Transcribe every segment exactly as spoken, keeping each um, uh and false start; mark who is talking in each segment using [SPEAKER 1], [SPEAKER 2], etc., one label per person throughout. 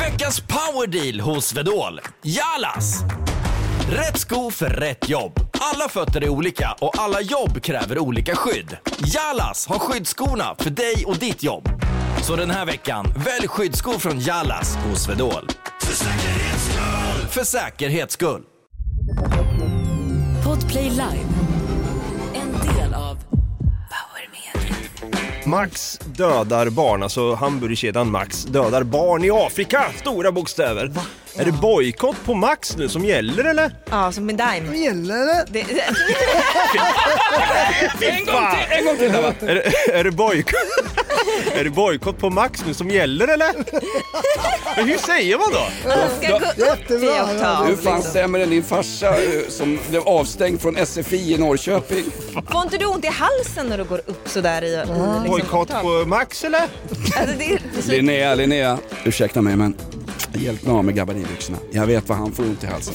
[SPEAKER 1] Veckans powerdeal hos Svedol. Jalas! Rätt sko för rätt jobb. Alla fötter är olika och alla jobb kräver olika skydd. Jalas har skyddsskorna för dig och ditt jobb. Så den här veckan, välj skyddsskor från Jalas hos Svedol. För säkerhets skull! För säkerhets skull.
[SPEAKER 2] Podplay Live. En del av Power Media.
[SPEAKER 3] Max dödar barn, alltså hamburgerkedjan Max dödar barn i Afrika. Stora bokstäver. Va? Ja. Är det bojkott på Max nu som gäller eller?
[SPEAKER 4] Ja, som med Dime.
[SPEAKER 5] Vad gäller det?
[SPEAKER 4] det, det.
[SPEAKER 3] en gång till, en gång till. Är det, är det bojkott? Är det bojkott på Max nu som gäller eller? Men hur säger man då?
[SPEAKER 4] Han ska gå upp till oktav.
[SPEAKER 6] Hur fan stämmer den din farsa som blev avstängd från S F I i Norrköping?
[SPEAKER 4] Får inte du ont i halsen när du går upp så där i, mm. i liksom,
[SPEAKER 3] bojkott på Max eller?
[SPEAKER 4] Alltså, det är...
[SPEAKER 6] Linnea, Linnea, ursäkta mig men hjälp mig av med gabardinbyxorna. Jag vet vad han får ont i halsen.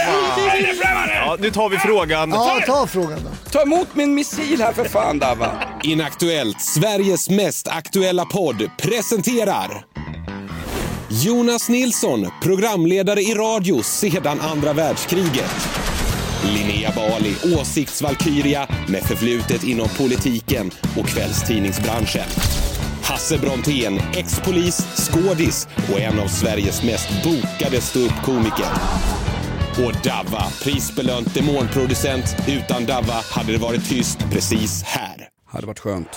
[SPEAKER 3] Ja, nu tar vi frågan.
[SPEAKER 5] Ja, ta frågan då.
[SPEAKER 6] Ta emot min missil här för fan, Dava.
[SPEAKER 7] Inaktuellt, Sveriges mest aktuella podd, presenterar Jonas Nilsson, programledare i radio sedan andra världskriget. Linnea Bali, åsiktsvalkyria med förflutet inom politiken och kvällstidningsbranschen. Hasse Brontén, ex-polis, skådis och en av Sveriges mest bokade ståuppkomiker. Och Dava, prisbelönt demonproducent. Utan Dava hade det varit tyst precis här.
[SPEAKER 6] Hade varit skönt.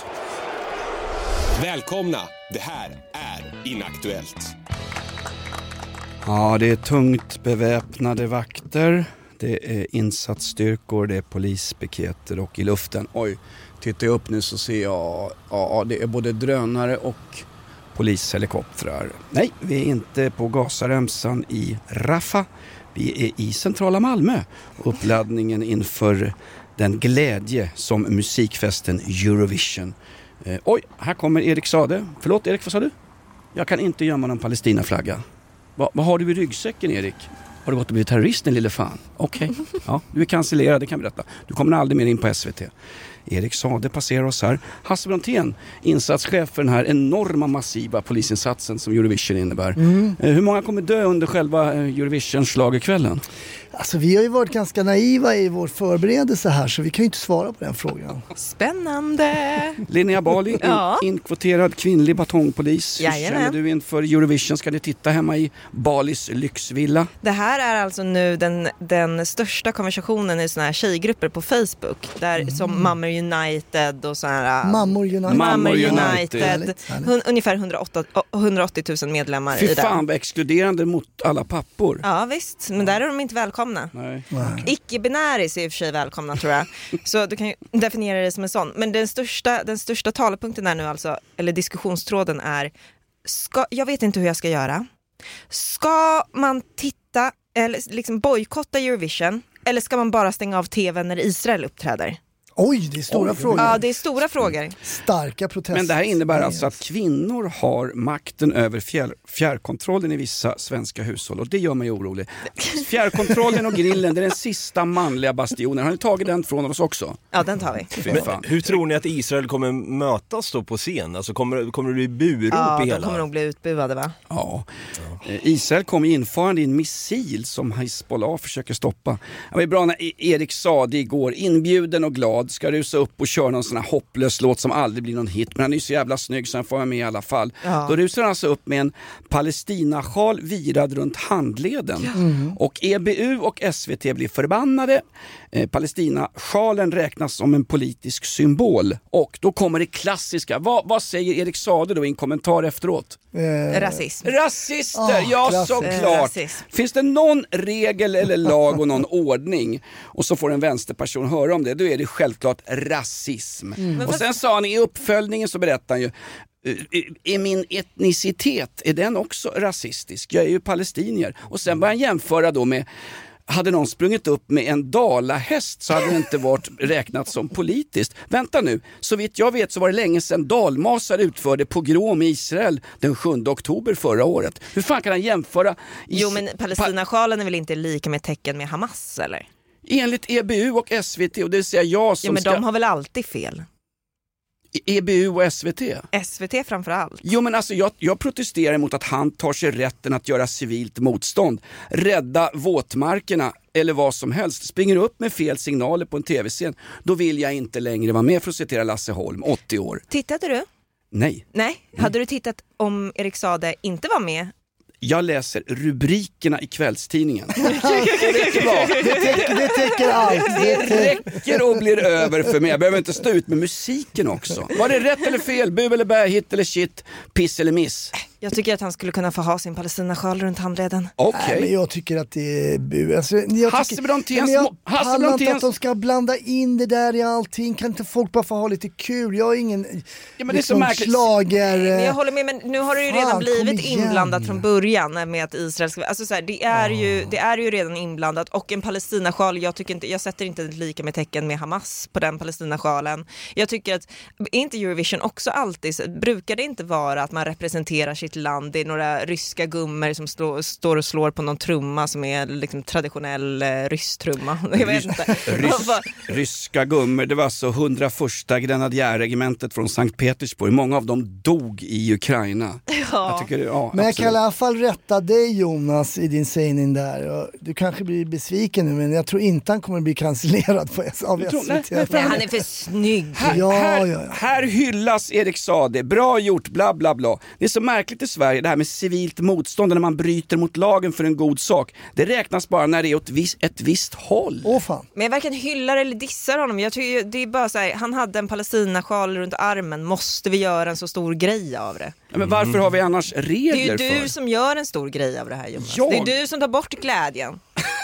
[SPEAKER 7] Välkomna, det här är Inaktuellt.
[SPEAKER 6] Ja, det är tungt beväpnade vakter. Det är insatsstyrkor, det är polispiketer och i luften. Oj, tittar jag upp nu så ser jag, ja, det är både drönare och polishelikoptrar. Nej, vi är inte på Gazaremsan i Rafah. Vi är i centrala Malmö. Uppladdningen inför den glädje som musikfesten Eurovision. Eh, oj, här kommer Erik Sade. Förlåt Erik, vad sa du? Jag kan inte gömma någon Palestinaflagga. Va, vad har du i ryggsäcken, Erik? Har du gått och blivit terrorist, den lille fan? Okej, okay. Ja, du är cancellerad, det kan vi berätta. Du kommer aldrig mer in på S V T. Erik Sade passerar oss här. Hasse Brontén, insatschef för den här enorma massiva polisinsatsen som Eurovision innebär. Mm. Hur många kommer dö under själva Eurovision-schlagerkvällen?
[SPEAKER 5] Alltså vi har ju varit ganska naiva i vår förberedelse här så vi kan ju inte svara på den frågan.
[SPEAKER 4] Spännande!
[SPEAKER 6] Linnea Bali, ja. Inkvoterad kvinnlig batongpolis. Hur känner du inför Eurovision? Ska ni titta hemma i Balis lyxvilla?
[SPEAKER 4] Det här är alltså nu den, den största konversationen i såna här tjejgrupper på Facebook. Där mm. som Mammor United och såna här...
[SPEAKER 5] Mammor United.
[SPEAKER 4] Mammor United. United. Hun, ungefär hundraåttio tusen medlemmar
[SPEAKER 6] Fy
[SPEAKER 4] i det.
[SPEAKER 6] Fy fan vad exkluderande mot alla pappor.
[SPEAKER 4] Ja visst, men där är de inte välkomna.
[SPEAKER 6] Nej.
[SPEAKER 4] Icke-binäris är i och för sig välkomna tror jag. Så du kan ju definiera det som en sån. Men den största, den största talepunkten är nu alltså, eller diskussionstråden är, ska, jag vet inte hur jag ska göra. Ska man titta eller liksom bojkotta Eurovision eller ska man bara stänga av tvn när Israel uppträder?
[SPEAKER 5] Oj, det är stora Oj, frågor.
[SPEAKER 4] Ja, det är stora frågor.
[SPEAKER 5] Starka protester.
[SPEAKER 6] Men det här innebär alltså att kvinnor har makten över fjär, fjärrkontrollen i vissa svenska hushåll. Och det gör mig orolig. Fjärrkontrollen och grillen, det är den sista manliga bastionen. Har ni tagit den från oss också?
[SPEAKER 4] Ja, den tar vi.
[SPEAKER 3] Men, hur tror ni att Israel kommer mötas då på scen? Alltså kommer, kommer det bli burop
[SPEAKER 4] ja,
[SPEAKER 3] i hela?
[SPEAKER 4] Ja, de kommer nog bli utbuade va?
[SPEAKER 6] Ja. ja. Israel kommer införande i en missil som Hezbollah försöker stoppa. Det var bra när Erik Sade igår, inbjuden och glad, ska rusa upp och köra någon sån här hopplös låt som aldrig blir någon hit. Men han är så jävla snygg så han får vara med i alla fall. Ja. Då rusar han alltså upp med en Palestinasjal virad runt handleden. Mm. Och E B U och S V T blir förbannade. Eh, Palestinasjalen räknas som en politisk symbol. Och då kommer det klassiska. Vad, vad säger Erik Sade då i en kommentar efteråt?
[SPEAKER 4] Eh. Rasism.
[SPEAKER 6] Rasister, oh, ja klass. såklart. Eh, Finns det någon regel eller lag och någon ordning och så får en vänsterperson höra om det, då är det självklart rasism. Mm. Och sen sa han i uppföljningen så berättar han ju, är min etnicitet, är den också rasistisk? Jag är ju palestinier. Och sen börjar han jämföra då med, hade någon sprungit upp med en dalahäst så hade det inte varit räknat som politiskt. Vänta nu, så vitt jag vet så var det länge sedan dalmasar utförde pogrom i Israel den sjunde oktober förra året. Hur fan kan han jämföra? Is-
[SPEAKER 4] jo men Palestinasjalen är väl inte lika med tecken med Hamas eller?
[SPEAKER 6] Enligt E B U och S V T, och det säger jag som
[SPEAKER 4] ja, men
[SPEAKER 6] ska...
[SPEAKER 4] de har väl alltid fel?
[SPEAKER 6] E B U och S V T?
[SPEAKER 4] S V T framför allt.
[SPEAKER 6] Jo, men alltså jag, jag protesterar mot att han tar sig rätten att göra civilt motstånd, rädda våtmarkerna eller vad som helst, springer upp med fel signaler på en tv-scen. Då vill jag inte längre vara med, för att citera Lasse Holm, åttio år.
[SPEAKER 4] Tittade du?
[SPEAKER 6] Nej.
[SPEAKER 4] Nej. Hade du tittat om Erik Saade inte var med?
[SPEAKER 6] Jag läser rubrikerna i kvällstidningen.
[SPEAKER 5] Det täcker, det täcker allt. Det
[SPEAKER 6] Det
[SPEAKER 5] täcker.
[SPEAKER 6] räcker och blir över för mig. Jag behöver inte stå ut med musiken också. Var det rätt eller fel? Bu eller bä, hit eller shit, piss eller miss?
[SPEAKER 4] Jag tycker att han skulle kunna få ha sin Palestinasjal runt handleden.
[SPEAKER 6] Okej.
[SPEAKER 5] Nej, men jag tycker att det är bu. Alltså, jag
[SPEAKER 6] Hasse
[SPEAKER 5] tycker-
[SPEAKER 6] Bronténs-
[SPEAKER 5] men jag
[SPEAKER 6] Hasse
[SPEAKER 5] pallar inte
[SPEAKER 6] Bronténs-
[SPEAKER 5] att de ska blanda in det där i allting. Kan inte folk bara få ha lite kul? Jag är ingen
[SPEAKER 6] Ja, men det är så
[SPEAKER 5] liksom,
[SPEAKER 6] märkligt.
[SPEAKER 5] slager...
[SPEAKER 4] Men jag håller med, men nu har det ju
[SPEAKER 5] Fan,
[SPEAKER 4] redan
[SPEAKER 5] kom
[SPEAKER 4] blivit
[SPEAKER 5] igen.
[SPEAKER 4] inblandat från början med att Israel ska... Alltså så här, det, är ju, det är ju redan inblandat, och en Palestinasjal, jag, tycker inte, jag sätter inte lika med tecken med Hamas på den Palestinasjalen. Jag tycker att, är inte Eurovision också alltid, så, brukar det inte vara att man representerar sitt land, det är några ryska gummor som slå, står och slår på någon trumma som är liksom traditionell eh, rysk trumma. Jag vet inte.
[SPEAKER 6] Rys- ryska gummor, det var alltså hundraförsta grenadjärregementet från Sankt Petersburg. Många av dem dog i Ukraina.
[SPEAKER 4] Ja.
[SPEAKER 6] Jag tycker, ja,
[SPEAKER 5] Men jag
[SPEAKER 6] absolut.
[SPEAKER 5] kan i alla fall rätta dig, Jonas, i din sägning där. Och du kanske blir besviken nu, men jag tror inte han kommer bli cancellerad på S- av
[SPEAKER 6] Du tror-
[SPEAKER 5] S V T.
[SPEAKER 6] nej, nej,
[SPEAKER 4] Nej, han är för snygg.
[SPEAKER 6] Här,
[SPEAKER 5] Ja,
[SPEAKER 6] här,
[SPEAKER 5] ja, ja.
[SPEAKER 6] här hyllas Erik Saade, bra gjort, bla bla bla. Det är så märkligt i Sverige, det här med civilt motstånd när man bryter mot lagen för en god sak. Det räknas bara när det är åt vis, ett visst håll.
[SPEAKER 5] Åh fan.
[SPEAKER 4] Men jag varken hyllar eller dissar honom. Jag tycker det är bara så här, han hade en Palestinasjal runt armen. Måste vi göra en så stor grej av det?
[SPEAKER 6] Ja, men varför har vi annars
[SPEAKER 4] Det är
[SPEAKER 6] regler
[SPEAKER 4] ju du
[SPEAKER 6] för?
[SPEAKER 4] som gör en stor grej av det här, Jonas.
[SPEAKER 6] Jag?
[SPEAKER 4] Det är du som tar bort glädjen.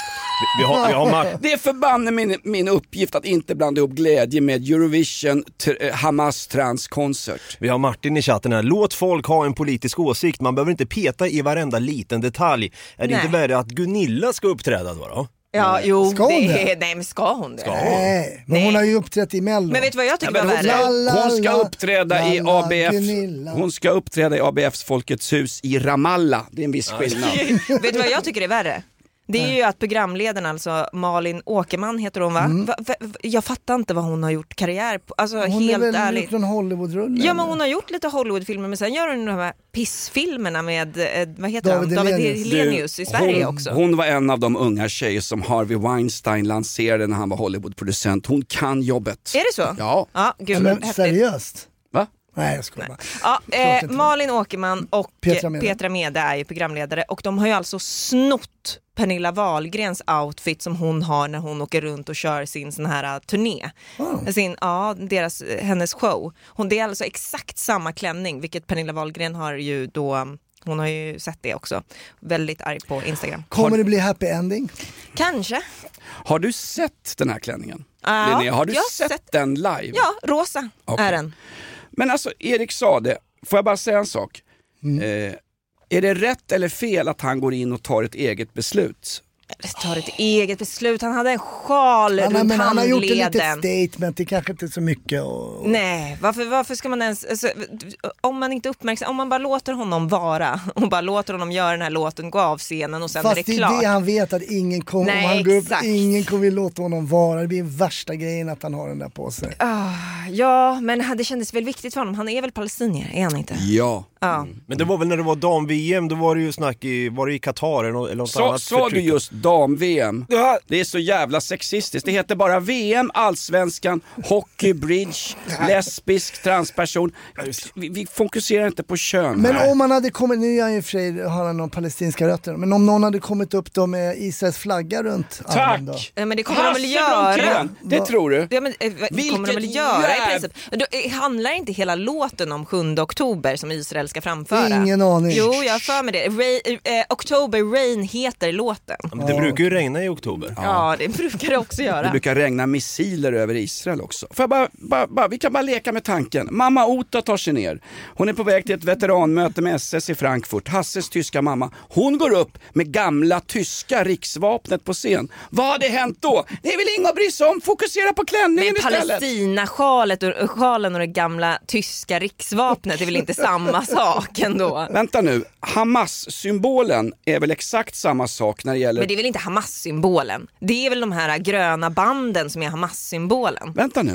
[SPEAKER 3] Vi har, vi har Mar-
[SPEAKER 6] Det är förbanne min, min uppgift att inte blanda ihop glädje med Eurovision t- Hamas transkonsert.
[SPEAKER 3] Vi har Martin i chatten här. Låt folk ha en politisk åsikt. Man behöver inte peta i varenda liten detalj. Är det
[SPEAKER 4] Nej.
[SPEAKER 3] inte värre att Gunilla ska uppträda då? då?
[SPEAKER 4] Ja, jo,
[SPEAKER 5] Ska hon
[SPEAKER 4] det
[SPEAKER 5] det?
[SPEAKER 4] är, nej men ska hon det?
[SPEAKER 3] Ska hon?
[SPEAKER 5] Nej, men hon
[SPEAKER 4] Nej.
[SPEAKER 5] har ju uppträtt i Mello.
[SPEAKER 4] Men vet du vad jag tycker
[SPEAKER 6] Ja, men
[SPEAKER 4] var
[SPEAKER 6] hon,
[SPEAKER 4] värre?
[SPEAKER 6] ska,
[SPEAKER 5] La,
[SPEAKER 6] hon ska
[SPEAKER 5] la,
[SPEAKER 6] uppträda i
[SPEAKER 5] la,
[SPEAKER 6] A B F.
[SPEAKER 5] Gunilla.
[SPEAKER 6] Hon ska uppträda i A B F:s Folkets hus i Ramallah. Det är en viss skillnad.
[SPEAKER 4] Vet du vad jag tycker är värre? Det är ju att programledaren, alltså Malin Åkerman heter hon, va? va, va jag fattar inte vad hon har gjort karriär på. Alltså
[SPEAKER 5] Hon
[SPEAKER 4] helt
[SPEAKER 5] är väl
[SPEAKER 4] ärligt.
[SPEAKER 5] gjort någon Hollywoodrulle?
[SPEAKER 4] Ja, men hon har gjort lite Hollywoodfilmer, men sen gör hon de här pissfilmerna med, eh, vad heter
[SPEAKER 5] David
[SPEAKER 4] han? David
[SPEAKER 5] Hellenius.
[SPEAKER 4] Hellenius i Sverige
[SPEAKER 6] hon,
[SPEAKER 4] också.
[SPEAKER 6] hon var en av de unga tjejer som Harvey Weinstein lanserade när han var Hollywoodproducent. Hon kan jobbet.
[SPEAKER 4] Är det så?
[SPEAKER 6] Ja.
[SPEAKER 4] Ja, gud,
[SPEAKER 5] Men
[SPEAKER 4] häftigt.
[SPEAKER 5] seriöst?
[SPEAKER 6] Va?
[SPEAKER 5] Nej, jag skojar bara.
[SPEAKER 4] Ja,
[SPEAKER 5] Klart
[SPEAKER 4] eh,
[SPEAKER 5] inte.
[SPEAKER 4] Malin Åkerman och
[SPEAKER 5] Petra
[SPEAKER 4] Petra
[SPEAKER 5] Mede.
[SPEAKER 4] Mede. Petra Mede är ju programledare, och de har ju alltså snott Pernilla Wahlgrens outfit som hon har när hon åker runt och kör sin sån här uh, turné.
[SPEAKER 5] Oh.
[SPEAKER 4] Sin, ja, deras, hennes show. Hon, det är alltså exakt samma klänning, vilket Pernilla Wahlgren har ju då, hon har ju sett det också. Väldigt arg på Instagram.
[SPEAKER 5] Kommer det bli happy ending?
[SPEAKER 4] Kanske.
[SPEAKER 6] Har du sett den här klänningen?
[SPEAKER 4] Ja,
[SPEAKER 6] Linnea, har du
[SPEAKER 4] jag har
[SPEAKER 6] sett,
[SPEAKER 4] sett-
[SPEAKER 6] den live?
[SPEAKER 4] Ja, rosa
[SPEAKER 6] Okej.
[SPEAKER 4] är den.
[SPEAKER 6] Men alltså, Erik Saade, får jag bara säga en sak? Eh, är det rätt eller fel att han går in och tar ett eget beslut?
[SPEAKER 4] Tar ett eget beslut. Han hade en sjal
[SPEAKER 5] Han, har-
[SPEAKER 4] runt
[SPEAKER 5] men han har gjort ett litet
[SPEAKER 4] handleden.
[SPEAKER 5] statement, det kanske inte är så mycket. Och...
[SPEAKER 4] Nej, varför, varför ska man ens, alltså, om man inte uppmärksam, om man bara låter honom vara och bara låter honom göra den här låten, gå av scenen och sen
[SPEAKER 5] Fast
[SPEAKER 4] är
[SPEAKER 5] det
[SPEAKER 4] det
[SPEAKER 5] är
[SPEAKER 4] klart.
[SPEAKER 5] det han vet, att ingen kommer,
[SPEAKER 4] Nej,
[SPEAKER 5] om han går upp,
[SPEAKER 4] exakt.
[SPEAKER 5] ingen kommer att låta honom vara. Det blir värsta grejen att han har den där på sig.
[SPEAKER 4] Ah, ja, men det kändes väl viktigt för honom. Han är väl palestinier, är han inte?
[SPEAKER 6] Ja.
[SPEAKER 4] Ja.
[SPEAKER 3] Men det var väl när det var dam-V M, då var det ju snack i, var det i Qatar eller något, eller något
[SPEAKER 6] Så,
[SPEAKER 3] annat
[SPEAKER 6] sa du
[SPEAKER 3] förtryck?
[SPEAKER 6] just dam-V M?
[SPEAKER 3] Ja.
[SPEAKER 6] Det är så jävla sexistiskt. Det heter bara V M, allsvenskan, hockey, bridge, lesbisk, transperson. Vi, vi fokuserar inte på kön.
[SPEAKER 5] Men
[SPEAKER 6] här.
[SPEAKER 5] om man hade kommit, nu är jag i och för sig, har han någon palestinska rötter, men om någon hade kommit upp då med Israels flagga runt armen då?
[SPEAKER 6] Tack!
[SPEAKER 4] Ja, men det kommer de väl
[SPEAKER 6] Hasse
[SPEAKER 4] göra.
[SPEAKER 6] Brontén, det tror du?
[SPEAKER 4] Ja, men, eh, det kommer de väl
[SPEAKER 6] Vilket
[SPEAKER 4] göra i
[SPEAKER 6] jäv-
[SPEAKER 4] princip. Då, eh, handlar inte hela låten om sjunde oktober som Israel ska framföra?
[SPEAKER 5] Ingen aning.
[SPEAKER 4] Jo, jag har för mig det. Ray, eh, October Rain heter låten.
[SPEAKER 3] Ja, men det brukar ju regna i oktober.
[SPEAKER 4] Ja, det brukar det också göra.
[SPEAKER 6] Det brukar regna missiler över Israel också. Får jag bara, bara, bara, vi kan bara leka med tanken. Mamma Ota tar sig ner. Hon är på väg till ett veteranmöte med S S i Frankfurt. Hasses tyska mamma. Hon går upp med gamla tyska riksvapnet på scen. Vad hade hänt då? Det är väl inget att bry sig om. Fokusera på klänningen
[SPEAKER 4] Men
[SPEAKER 6] istället.
[SPEAKER 4] Palestina-sjalet och sjalen och det gamla tyska riksvapnet är väl inte samma sak ändå?
[SPEAKER 6] Vänta nu. Hamas-symbolen är väl exakt samma sak när det gäller...
[SPEAKER 4] Men det är väl inte Hamas-symbolen? Det är väl de här gröna banden som är Hamas-symbolen?
[SPEAKER 6] Vänta nu.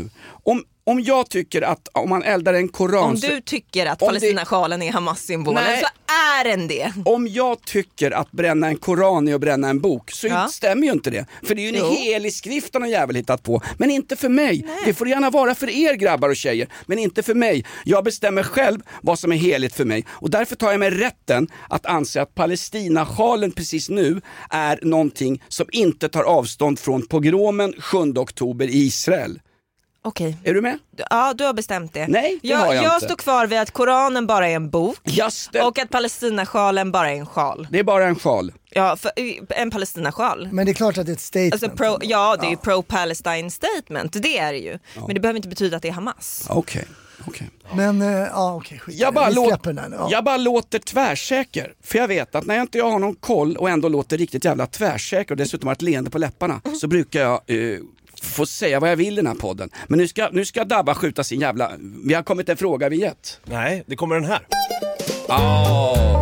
[SPEAKER 6] Om, om jag tycker att om man eldar en koran...
[SPEAKER 4] Om du tycker att Palestinasjalen är Hamas-symbolen
[SPEAKER 6] Nej.
[SPEAKER 4] så är den det.
[SPEAKER 6] Om jag tycker att bränna en koran är att bränna en bok så
[SPEAKER 4] Ja.
[SPEAKER 6] stämmer ju inte det. För det är ju en
[SPEAKER 4] Jo.
[SPEAKER 6] helig skrift någon jävel hittat på. Men inte för mig.
[SPEAKER 4] Nej.
[SPEAKER 6] Det får gärna vara för er grabbar och tjejer. Men inte för mig. Jag bestämmer själv vad som är heligt för mig. Och därför tar jag mig rätten att anse att Palestinasjalen precis nu är någonting som inte tar avstånd från pogromen sjunde oktober i Israel.
[SPEAKER 4] Okej.
[SPEAKER 6] Är du med?
[SPEAKER 4] Ja, du har bestämt det.
[SPEAKER 6] Nej, det
[SPEAKER 4] jag,
[SPEAKER 6] har jag
[SPEAKER 4] jag
[SPEAKER 6] inte.
[SPEAKER 4] står kvar vid att Koranen bara är en bok.
[SPEAKER 6] Just det.
[SPEAKER 4] Och att Palestinasjalen bara är en sjal.
[SPEAKER 6] Det är bara en sjal.
[SPEAKER 4] Ja, för, en Palestinasjal.
[SPEAKER 5] Men det är klart att det är ett statement.
[SPEAKER 4] Alltså pro, ja, det är ju pro-Palestine statement, det är det ju. Men det behöver inte betyda att det är Hamas.
[SPEAKER 6] Okej, okej.
[SPEAKER 5] Men eh, ja, okej, skit.
[SPEAKER 6] Jag bara,
[SPEAKER 5] Vi
[SPEAKER 6] låt,
[SPEAKER 5] släpper den. Ja.
[SPEAKER 6] jag bara låter tvärsäker. För jag vet att när jag inte har någon koll och ändå låter riktigt jävla tvärsäker och dessutom har ett leende på läpparna så brukar jag eh, få säga vad jag vill i den här podden. Men nu ska, nu ska Dabba skjuta sin jävla... Vi har kommit en fråga vi gett.
[SPEAKER 3] Nej, det kommer den här.
[SPEAKER 6] Oh.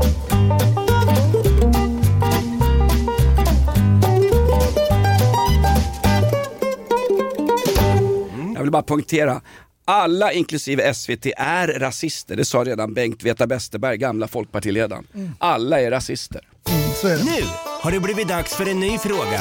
[SPEAKER 6] Jag vill bara punktera. Alla inklusive S V T är rasister. Det sa redan Bengt Veta Westerberg, gamla folkpartiledaren. Alla är rasister.
[SPEAKER 5] Mm, så är det.
[SPEAKER 8] Nu har det blivit dags för en ny fråga.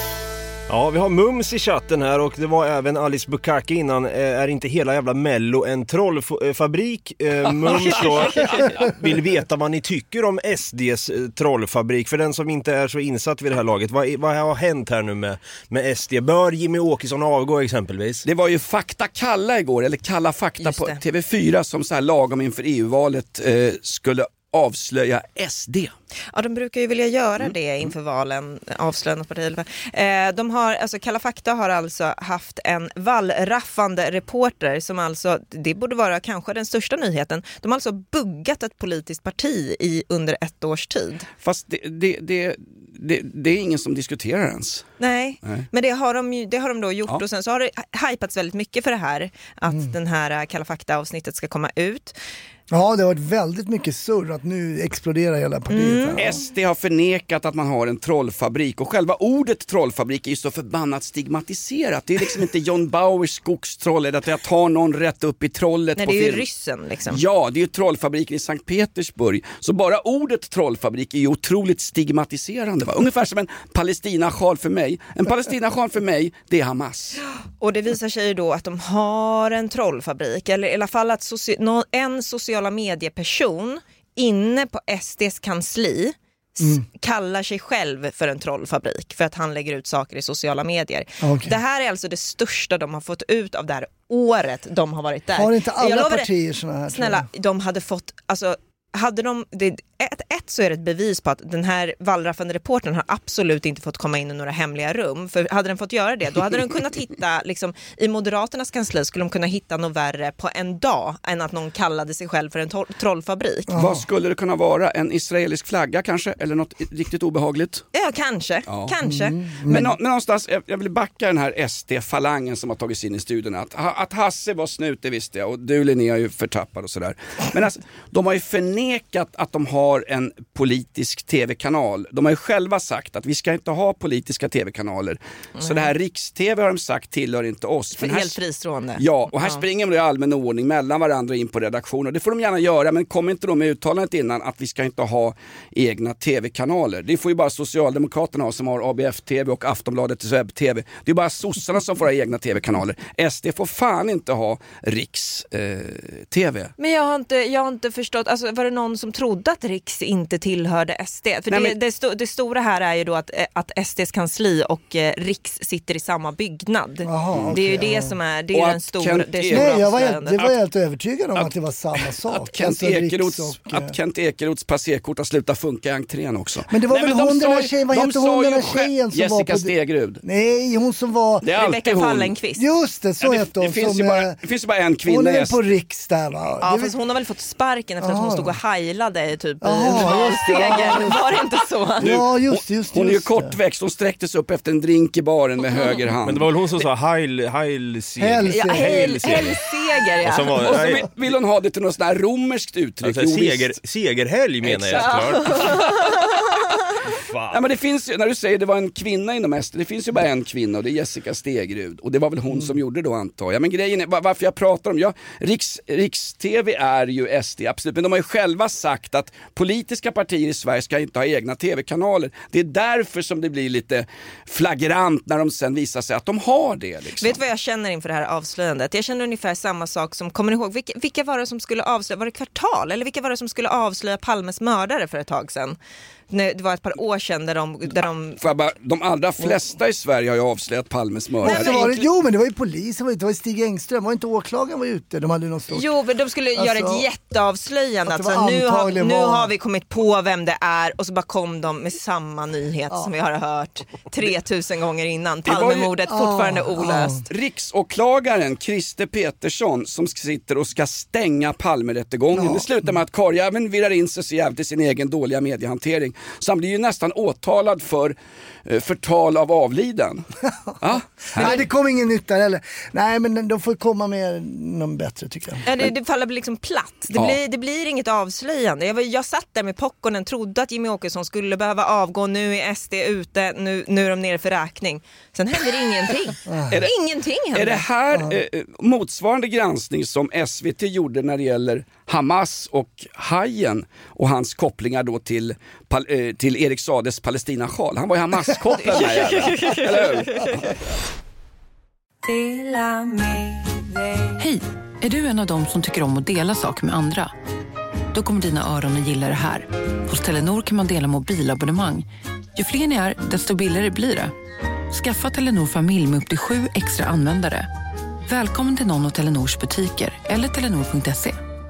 [SPEAKER 3] Ja, vi har Mums i chatten här och det var även Alice Bukaki innan. Är inte hela jävla Mello en trollfabrik? Eh, Mums då vill veta vad ni tycker om S D:s eh, trollfabrik. För den som inte är så insatt vid det här laget, vad, vad har hänt här nu med, med S D? Bör Jimmy Åkesson avgå exempelvis?
[SPEAKER 6] Det var ju Fakta Kalla igår, eller Kalla Fakta
[SPEAKER 4] Just
[SPEAKER 6] på
[SPEAKER 4] det.
[SPEAKER 6] T V fyra som så här lagom inför E U-valet eh, skulle avslöja S D.
[SPEAKER 4] Ja, de brukar ju vilja göra
[SPEAKER 6] Mm.
[SPEAKER 4] det inför valen, avslöjande parti. Eh, de har, alltså Kalla Fakta har alltså haft en vallraffande reporter som alltså, det borde vara kanske den största nyheten, de har alltså buggat ett politiskt parti i under ett års tid.
[SPEAKER 6] Fast det, det, det, det, det är ingen som diskuterar ens.
[SPEAKER 4] Nej,
[SPEAKER 6] Nej.
[SPEAKER 4] men det har de, ju- det har de då gjort
[SPEAKER 6] Ja.
[SPEAKER 4] och sen så har det hypats väldigt mycket för det här, att den här Kalla Fakta-avsnittet ska komma ut.
[SPEAKER 5] Ja, det har varit väldigt mycket surr att nu exploderar hela partiet.
[SPEAKER 4] Mm.
[SPEAKER 5] här.
[SPEAKER 6] S D har förnekat att man har en trollfabrik och själva ordet trollfabrik är ju så förbannat stigmatiserat. Det är liksom inte John Bauers skogstroll eller att jag tar någon rätt upp i trollet
[SPEAKER 4] Nej,
[SPEAKER 6] på
[SPEAKER 4] det är ju
[SPEAKER 6] film.
[SPEAKER 4] ryssen liksom.
[SPEAKER 6] Ja, det är ju trollfabriken i Sankt Petersburg. Så bara ordet trollfabrik är ju otroligt stigmatiserande. Va? Ungefär som en Palestinasjal för mig. En Palestinasjal för mig, det är Hamas.
[SPEAKER 4] Och det visar sig ju då att de har en trollfabrik, eller i alla fall att soci- nå- en sociala medieperson inne på S D:s kansli s- kallar sig själv för en trollfabrik för att han lägger ut saker i sociala medier.
[SPEAKER 5] Okej.
[SPEAKER 4] Det här är alltså det största de har fått ut av det här året de har varit där.
[SPEAKER 5] Har inte alla
[SPEAKER 4] Jag lovar det,
[SPEAKER 5] partier såna här? tror
[SPEAKER 4] snälla, de hade fått, alltså hade de, det, ett, ett så är det ett bevis på att den här vallraffande reportern har absolut inte fått komma in i några hemliga rum. För hade den fått göra det, då hade den kunnat hitta, liksom, i Moderaternas kansli skulle de kunna hitta något värre på en dag än att någon kallade sig själv för en to- trollfabrik. Ja,
[SPEAKER 6] Vad skulle det kunna vara? En israelisk flagga kanske? Eller något riktigt obehagligt?
[SPEAKER 4] kanske,
[SPEAKER 6] Ja.
[SPEAKER 4] kanske.
[SPEAKER 5] Mm.
[SPEAKER 6] Men, nå- men någonstans, jag, jag vill backa den här S D-falangen som har tagit sig in i studion. Att, ha- att Hasse var snut, det visste jag. Och du, Linnea, är ju förtappad och sådär. Men alltså, de har ju förnekat att de har en politisk tv-kanal. De har ju själva sagt att vi ska inte ha politiska tv-kanaler. Så det här riks-tv har de sagt tillhör inte oss.
[SPEAKER 4] För
[SPEAKER 6] Men här-
[SPEAKER 4] helt fristående.
[SPEAKER 6] Ja, och här
[SPEAKER 4] Ja.
[SPEAKER 6] springer de i allmän ordning mellan varandra in på redaktion. Och det får de gärna göra, men kommer inte de med uttalandet innan att vi ska inte ha egna tv-kanaler. Det får ju bara Socialdemokraterna ha som har A B F-T V och Aftonbladets webb-tv. Det är bara sossarna som får ha egna tv-kanaler. S D får fan inte ha riks-tv.
[SPEAKER 4] Men jag har, inte, jag har inte förstått, alltså, var det någon som trodde att Riks inte tillhörde S D? För
[SPEAKER 6] Nej,
[SPEAKER 4] det,
[SPEAKER 6] men-
[SPEAKER 4] det, sto, det stora här är ju då att, eh, att S D:s kansli och eh, Riks sitter i samma byggnad.
[SPEAKER 5] Jaha,
[SPEAKER 4] det är ju
[SPEAKER 5] okej,
[SPEAKER 4] det
[SPEAKER 5] ja.
[SPEAKER 4] som är, det är
[SPEAKER 6] Och
[SPEAKER 4] ju den
[SPEAKER 6] att
[SPEAKER 4] stora,
[SPEAKER 6] Kent
[SPEAKER 4] det är
[SPEAKER 6] Ek-
[SPEAKER 4] stora
[SPEAKER 5] Nej, jag var helt,
[SPEAKER 4] avslöjandet.
[SPEAKER 5] det var jag helt övertygad om att, det var samma sak.
[SPEAKER 6] Att Kent,
[SPEAKER 5] Alltså, Riks
[SPEAKER 6] Ekeroths,
[SPEAKER 5] och, eh,
[SPEAKER 6] att Kent Ekeroths passerkort har slutat funka i entrén också.
[SPEAKER 5] Men det var väl
[SPEAKER 6] men
[SPEAKER 5] hon, den
[SPEAKER 6] sa
[SPEAKER 5] där
[SPEAKER 6] ju-
[SPEAKER 5] tjejen, vad
[SPEAKER 6] de
[SPEAKER 5] hette
[SPEAKER 6] sa
[SPEAKER 5] hon, den
[SPEAKER 6] ju
[SPEAKER 5] där
[SPEAKER 6] själv-
[SPEAKER 5] tjejen som var
[SPEAKER 6] Jessica
[SPEAKER 5] på...
[SPEAKER 6] Stegrud.
[SPEAKER 5] Nej, hon som var...
[SPEAKER 6] Det är alltid
[SPEAKER 4] Rebecka
[SPEAKER 6] hon.
[SPEAKER 4] Fallenkvist.
[SPEAKER 5] Just det, så
[SPEAKER 6] Ja, det,
[SPEAKER 5] hette hon.
[SPEAKER 6] det, finns
[SPEAKER 5] som,
[SPEAKER 6] ju bara,
[SPEAKER 5] eh,
[SPEAKER 6] det finns ju bara en
[SPEAKER 5] hon
[SPEAKER 6] kvinna
[SPEAKER 5] är
[SPEAKER 6] i
[SPEAKER 5] väl
[SPEAKER 6] S
[SPEAKER 5] på
[SPEAKER 6] D.
[SPEAKER 5] Riks där, va?
[SPEAKER 4] Ja,
[SPEAKER 5] Det
[SPEAKER 4] fast
[SPEAKER 5] vet-
[SPEAKER 4] hon har väl fått sparken efter att hon
[SPEAKER 5] Aha.
[SPEAKER 4] stod och heilade typ i
[SPEAKER 5] Aha, just det.
[SPEAKER 4] valseger. Var det inte så?
[SPEAKER 5] Ja, just det, just det.
[SPEAKER 6] Hon är ju
[SPEAKER 5] just det.
[SPEAKER 6] kortväxt, hon sträckte sig upp efter en drink i baren med höger hand.
[SPEAKER 3] Men det var väl hon som sa heil, heil, seger.
[SPEAKER 5] Heil,
[SPEAKER 4] Ja,
[SPEAKER 3] Heil,
[SPEAKER 4] hel,
[SPEAKER 3] seger.
[SPEAKER 4] helseger,
[SPEAKER 3] Och så
[SPEAKER 4] ja.
[SPEAKER 3] var,
[SPEAKER 6] Och så
[SPEAKER 3] nej,
[SPEAKER 6] vill, vill hon ha det till något sånt här romerskt uttryck.
[SPEAKER 3] alltså,
[SPEAKER 6] Jo,
[SPEAKER 3] seger,
[SPEAKER 6] visst.
[SPEAKER 3] segerhelg menar jag
[SPEAKER 6] Exakt.
[SPEAKER 3] såklart.
[SPEAKER 6] Ja, men det finns ju, när du säger det var en kvinna inom S D, det finns ju bara en kvinna och det är Jessica Stegrud. Och det var väl hon mm. som gjorde då, antar jag. Men grejen är, varför jag pratar om, ja, Riks, Riks-T V är ju S D, absolut. Men de har ju själva sagt att politiska partier i Sverige ska inte ha egna tv-kanaler. Det är därför som det blir lite flagrant när de sen visar sig att de har det. Liksom.
[SPEAKER 4] Vet du vad jag känner inför det här avslöjandet? Jag känner ungefär samma sak som, kommer ni ihåg, vilka, vilka var det som skulle avslöja, var det Kvartal? Eller vilka var det som skulle avslöja Palmes mördare för ett tag sedan? Det var ett par år sedan där de... Där de...
[SPEAKER 6] Får jag bara, de allra flesta i Sverige har ju avslöjat Palmes mördare.
[SPEAKER 5] Nej, var det, jo, men det var ju polisen, det var ju Stig Engström, var inte åklagaren var ute, de hade någon stort...
[SPEAKER 4] Jo, men de skulle alltså, göra ett jätteavslöjande. Alltså, nu, har, nu var... har vi kommit på vem det är och så bara kom de med samma nyhet ja. som vi har hört tre tusen gånger innan. Palmemordet ju... fortfarande ah, olöst.
[SPEAKER 6] Ah. Riksåklagaren Christer Petersson som sitter och ska stänga Palmerättegången. Ja. Det slutar med att karljäveln virrar in sig så jävligt i sin egen dåliga mediehantering. Så han blir ju nästan åtalad för eh, förtal av avliden. Ja?
[SPEAKER 5] Nej, det kom ingen nytt där heller. Nej, men de får komma med någon bättre, tycker jag.
[SPEAKER 4] Ja, det, det faller liksom platt. Det, ja. blir, det blir inget avslöjande. Jag, jag satt där med popcornen, trodde att Jimmy Åkesson skulle behöva avgå. Nu är S D ute, nu, nu är de nere för räkning. Sen händer ingenting. är det, ingenting händer.
[SPEAKER 6] Är det här eh, motsvarande granskning som S V T gjorde när det gäller Hamas och Hajen och hans kopplingar då till, eh, till Erik Sades Palestina-sjal? Han var ju Hamas-kopplad här, eller hur?
[SPEAKER 2] Hej, är du en av dem som tycker om att dela saker med andra? Då kommer dina öron att gilla det här. Hos Telenor kan man dela mobilabonnemang. Ju fler ni är, desto billigare blir det. Skaffa Telenor familj med upp till sju extra användare. Välkommen till någon av Telenors butiker eller telenor punkt se.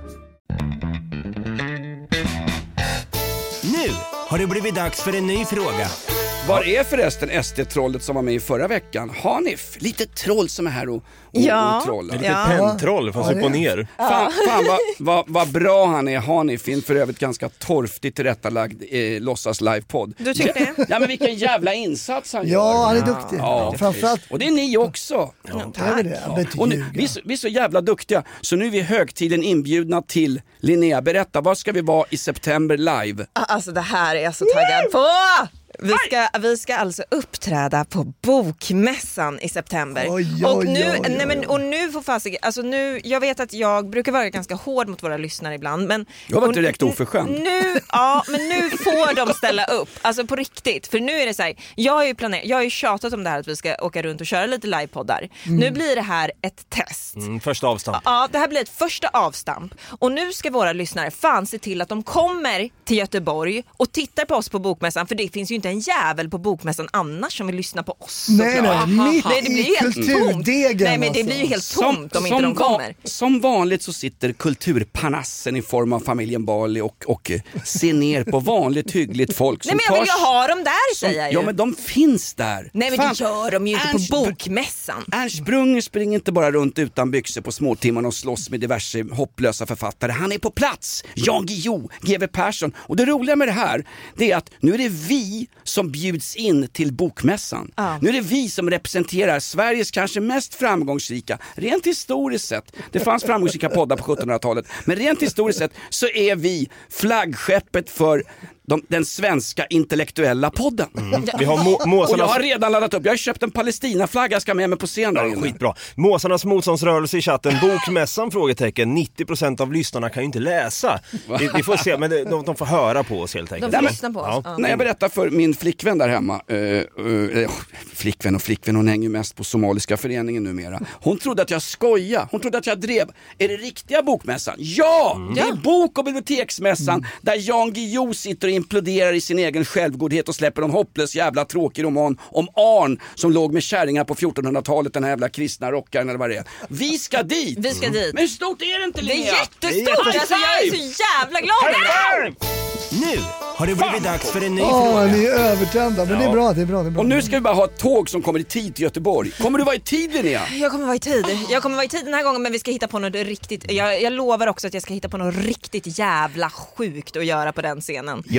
[SPEAKER 8] Nu har det blivit dags för en ny fråga.
[SPEAKER 6] Var är förresten S D-trollet som var med i förra veckan? Hanif, lite troll som är här och, och,
[SPEAKER 4] ja.
[SPEAKER 6] och trollar.
[SPEAKER 3] Lite ja. pentroll, fast upp och ner.
[SPEAKER 6] Fan, fan vad, vad, vad bra han är, Hanif, in för övrigt ganska torftigt tillrättalagd eh, låtsas livepodd.
[SPEAKER 4] Du tycker det?
[SPEAKER 6] Ja, men vilken jävla insats han
[SPEAKER 5] ja,
[SPEAKER 6] gör.
[SPEAKER 5] Ja, han är duktig.
[SPEAKER 6] Ja,
[SPEAKER 5] framförallt.
[SPEAKER 6] Och det är ni också.
[SPEAKER 5] Ja, det är det. Ja.
[SPEAKER 6] Och nu, vi, är så, vi är så jävla duktiga, så nu är vi högtiden inbjudna till Linnea. Berätta, vad ska vi vara i september live?
[SPEAKER 4] Alltså det här är jag så taggad på! Vi ska, vi ska alltså uppträda på Bokmässan i september.
[SPEAKER 5] Oj, oj,
[SPEAKER 4] och nu,
[SPEAKER 5] oj, oj.
[SPEAKER 4] nej men, och nu får fasiken, alltså nu, jag vet att jag brukar vara ganska hård mot våra lyssnare ibland, men
[SPEAKER 6] jag var direkt oförskämd.
[SPEAKER 4] Nu, ja, men nu får de ställa upp, alltså på riktigt, för nu är det så här, jag har ju planerat, jag har ju tjatat om det här att vi ska åka runt och köra lite livepoddar. Mm. Nu blir det här ett test.
[SPEAKER 3] Mm, första avstamp.
[SPEAKER 4] Ja, det här blir ett första avstamp. Och nu ska våra lyssnare fan se till att de kommer till Göteborg och tittar på oss på Bokmässan, för det finns ju inte en jävel på Bokmässan annars som vill lyssna på oss.
[SPEAKER 5] Nej, nej, mitt
[SPEAKER 4] nej, det blir
[SPEAKER 5] i
[SPEAKER 4] helt
[SPEAKER 5] kulturdegen.
[SPEAKER 4] Nej, men det blir ju helt tomt som, om inte de kommer.
[SPEAKER 6] Va- som vanligt så sitter kulturpanassen i form av familjen Bali och, och ser ner på vanligt hyggligt folk. Som
[SPEAKER 4] nej, men jag vill ju ha dem där,
[SPEAKER 6] som,
[SPEAKER 4] säger jag ju.
[SPEAKER 6] Ja, men de finns där.
[SPEAKER 4] Nej, men fan, det gör de ju inte Ernst, på Bokmässan.
[SPEAKER 6] Ernst Brunger springer inte bara runt utan byxor på småtimmarna och slåss med diverse hopplösa författare. Han är på plats. Jan Guillou, G W Persson. Och det roliga med det här, det är att nu är det vi som bjuds in till Bokmässan. Ah. Nu är det vi som representerar Sveriges kanske mest framgångsrika, rent historiskt sett. Det fanns framgångsrika poddar på sjuttonhundratalet, men rent historiskt sett så är vi flaggskeppet för De, den svenska intellektuella podden. Mm.
[SPEAKER 3] Vi har må- måsarnas...
[SPEAKER 6] Och jag har redan laddat upp. Jag har köpt en Palestina-flagga, ska med mig på scen där
[SPEAKER 3] ja, skitbra. Måsarnas motståndsrörelse i chatten. Bokmässan, frågetecken. nittio procent av lyssnarna kan ju inte läsa. Vi, vi får se, men de, de får höra på oss helt enkelt.
[SPEAKER 4] De får lyssna på oss. Ja. Ja.
[SPEAKER 6] När jag berättar för min flickvän där hemma, uh, uh, flickvän och flickvän, hon hänger mest på Somaliska föreningen numera. Hon trodde att jag skojade. Hon trodde att jag drev. Är det riktiga Bokmässan? Ja! Mm. Det är bok- och biblioteksmässan mm. där Jan Guillou sitter och imploderar i sin egen självgodhet och släpper en hopplös jävla tråkig roman om Arn som låg med kärringar på fjortonhundratalet, den här jävla kristna rockaren eller vad det är. Vi ska dit!
[SPEAKER 4] Vi ska dit.
[SPEAKER 6] Men hur stort är det inte, Linnea?
[SPEAKER 4] Det är jättestort! Alltså, jag är så jävla glad över det.
[SPEAKER 8] Nu har det blivit dags för en ny
[SPEAKER 5] oh,
[SPEAKER 8] fråga.
[SPEAKER 5] Ni är övertända, men ja. det, är bra, det är bra, det är bra.
[SPEAKER 6] Och nu ska vi bara ha ett tåg som kommer i tid till Göteborg. Kommer du vara i tid, Linnea?
[SPEAKER 4] Jag kommer vara i tid. Jag kommer vara i tid den här gången, men vi ska hitta på något riktigt. Jag, jag lovar också att jag ska hitta på något riktigt jävla sjukt att göra på den scenen.
[SPEAKER 6] Gör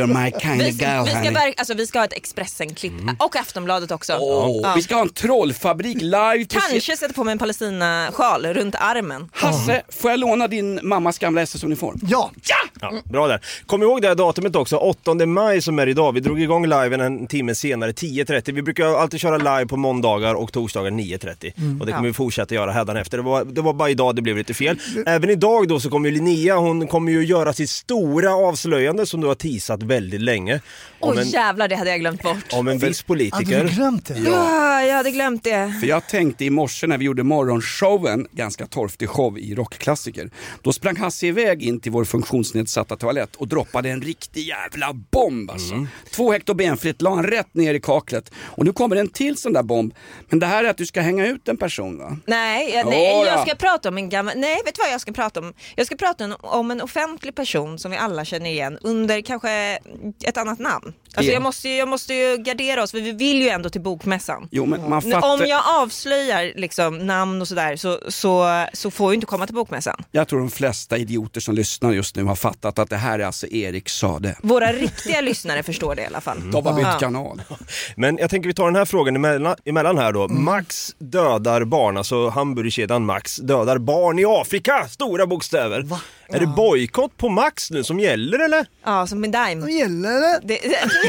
[SPEAKER 6] You're my kind
[SPEAKER 4] Vi
[SPEAKER 6] of
[SPEAKER 4] ska,
[SPEAKER 6] girl,
[SPEAKER 4] vi, ska
[SPEAKER 6] honey.
[SPEAKER 4] verk, alltså, vi ska ha ett Expressen-klipp och Aftonbladet också.
[SPEAKER 6] Åh,
[SPEAKER 4] Ja.
[SPEAKER 6] Vi ska ha en trollfabrik live. På
[SPEAKER 4] Kanske sätta på mig en Palestina-sjal runt armen.
[SPEAKER 6] Hasse, får jag låna din mammas gamla S S-uniform?
[SPEAKER 5] Ja.
[SPEAKER 3] Ja, bra där. Kom ihåg det här datumet också, åttonde maj som är idag. Vi drog igång liven en timme senare, tio trettio. Vi brukar alltid köra live på måndagar och torsdagar nio trettio. Mm. Och det kommer
[SPEAKER 4] Ja.
[SPEAKER 3] vi fortsätta göra hädanefter. Det var, det var bara idag det blev lite fel. Även idag då så kommer ju Linnea, hon kommer ju göra sitt stora avslöjande som du har teasat väldigt länge.
[SPEAKER 4] Åh
[SPEAKER 3] Om en,
[SPEAKER 4] jävlar, det hade jag glömt bort.
[SPEAKER 3] om en viss
[SPEAKER 5] Hade
[SPEAKER 3] politiker.
[SPEAKER 5] du glömt det?
[SPEAKER 4] Ja, jag hade glömt det.
[SPEAKER 6] För jag tänkte i morse när vi gjorde morgonshowen, ganska torftig show i rockklassiker, då sprang Hasse iväg in till vår funktionsnedsatta toalett och droppade en riktig jävla bomb alltså. Mm. Två hektar benfritt la han rätt ner i kaklet. Och nu kommer en till sån där bomb. Men det här är att du ska hänga ut en person, va?
[SPEAKER 4] Nej, jag, nej
[SPEAKER 6] Åh,
[SPEAKER 4] jag
[SPEAKER 6] ja.
[SPEAKER 4] ska prata om en gammal... Nej, vet du vad jag ska prata om? Jag ska prata om, om en offentlig person som vi alla känner igen under kanske ett annat namn. Alltså
[SPEAKER 6] Ja.
[SPEAKER 4] jag måste, ju- jag måste ju gardera oss, för vi vill ju ändå till bokmässan.
[SPEAKER 6] Jo, men man
[SPEAKER 4] N-
[SPEAKER 6] fattar...
[SPEAKER 4] Om jag avslöjar liksom namn och sådär så, så, så får jag inte komma till bokmässan.
[SPEAKER 6] Jag tror de flesta idioter som lyssnar just nu har fattat att det här är alltså Erik Sade.
[SPEAKER 4] Våra riktiga lyssnare förstår det i alla fall.
[SPEAKER 6] De har bytt
[SPEAKER 4] Ja.
[SPEAKER 6] kanal.
[SPEAKER 3] Men jag tänker vi tar den här frågan emellan, emellan här då. Max dödar barn, alltså hamburgerkedjan Max dödar barn i Afrika, stora bokstäver.
[SPEAKER 5] Va?
[SPEAKER 3] Är det bojkott på Max nu som gäller eller?
[SPEAKER 4] Ja, som en
[SPEAKER 5] Vad
[SPEAKER 4] dime.
[SPEAKER 5] gäller det?
[SPEAKER 4] Det,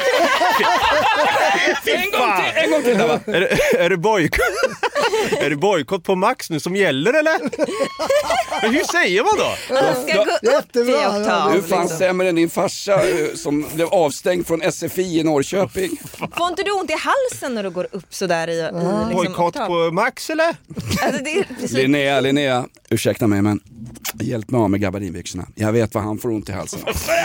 [SPEAKER 6] En gång till, en gång till där, va?
[SPEAKER 3] Är det, är det bojkott? Är det bojkott på Max nu som gäller eller? Men hur säger man då?
[SPEAKER 4] jag ska gå upp i
[SPEAKER 5] Jättebra.
[SPEAKER 4] oktav.
[SPEAKER 6] Du är fan
[SPEAKER 4] Liksom.
[SPEAKER 6] sämre än din farsa eh, som blev avstängd från S F I i Norrköping.
[SPEAKER 4] Får inte du ont i halsen när du går upp sådär i, i liksom,
[SPEAKER 3] Bojkott
[SPEAKER 4] oktav?
[SPEAKER 3] på Max eller?
[SPEAKER 4] Alltså, det är precis.
[SPEAKER 6] Linnea, Linnea, ursäkta mig men hjälp mig av med gabardinbyxorna. Jag vet vad han får ont i halsen.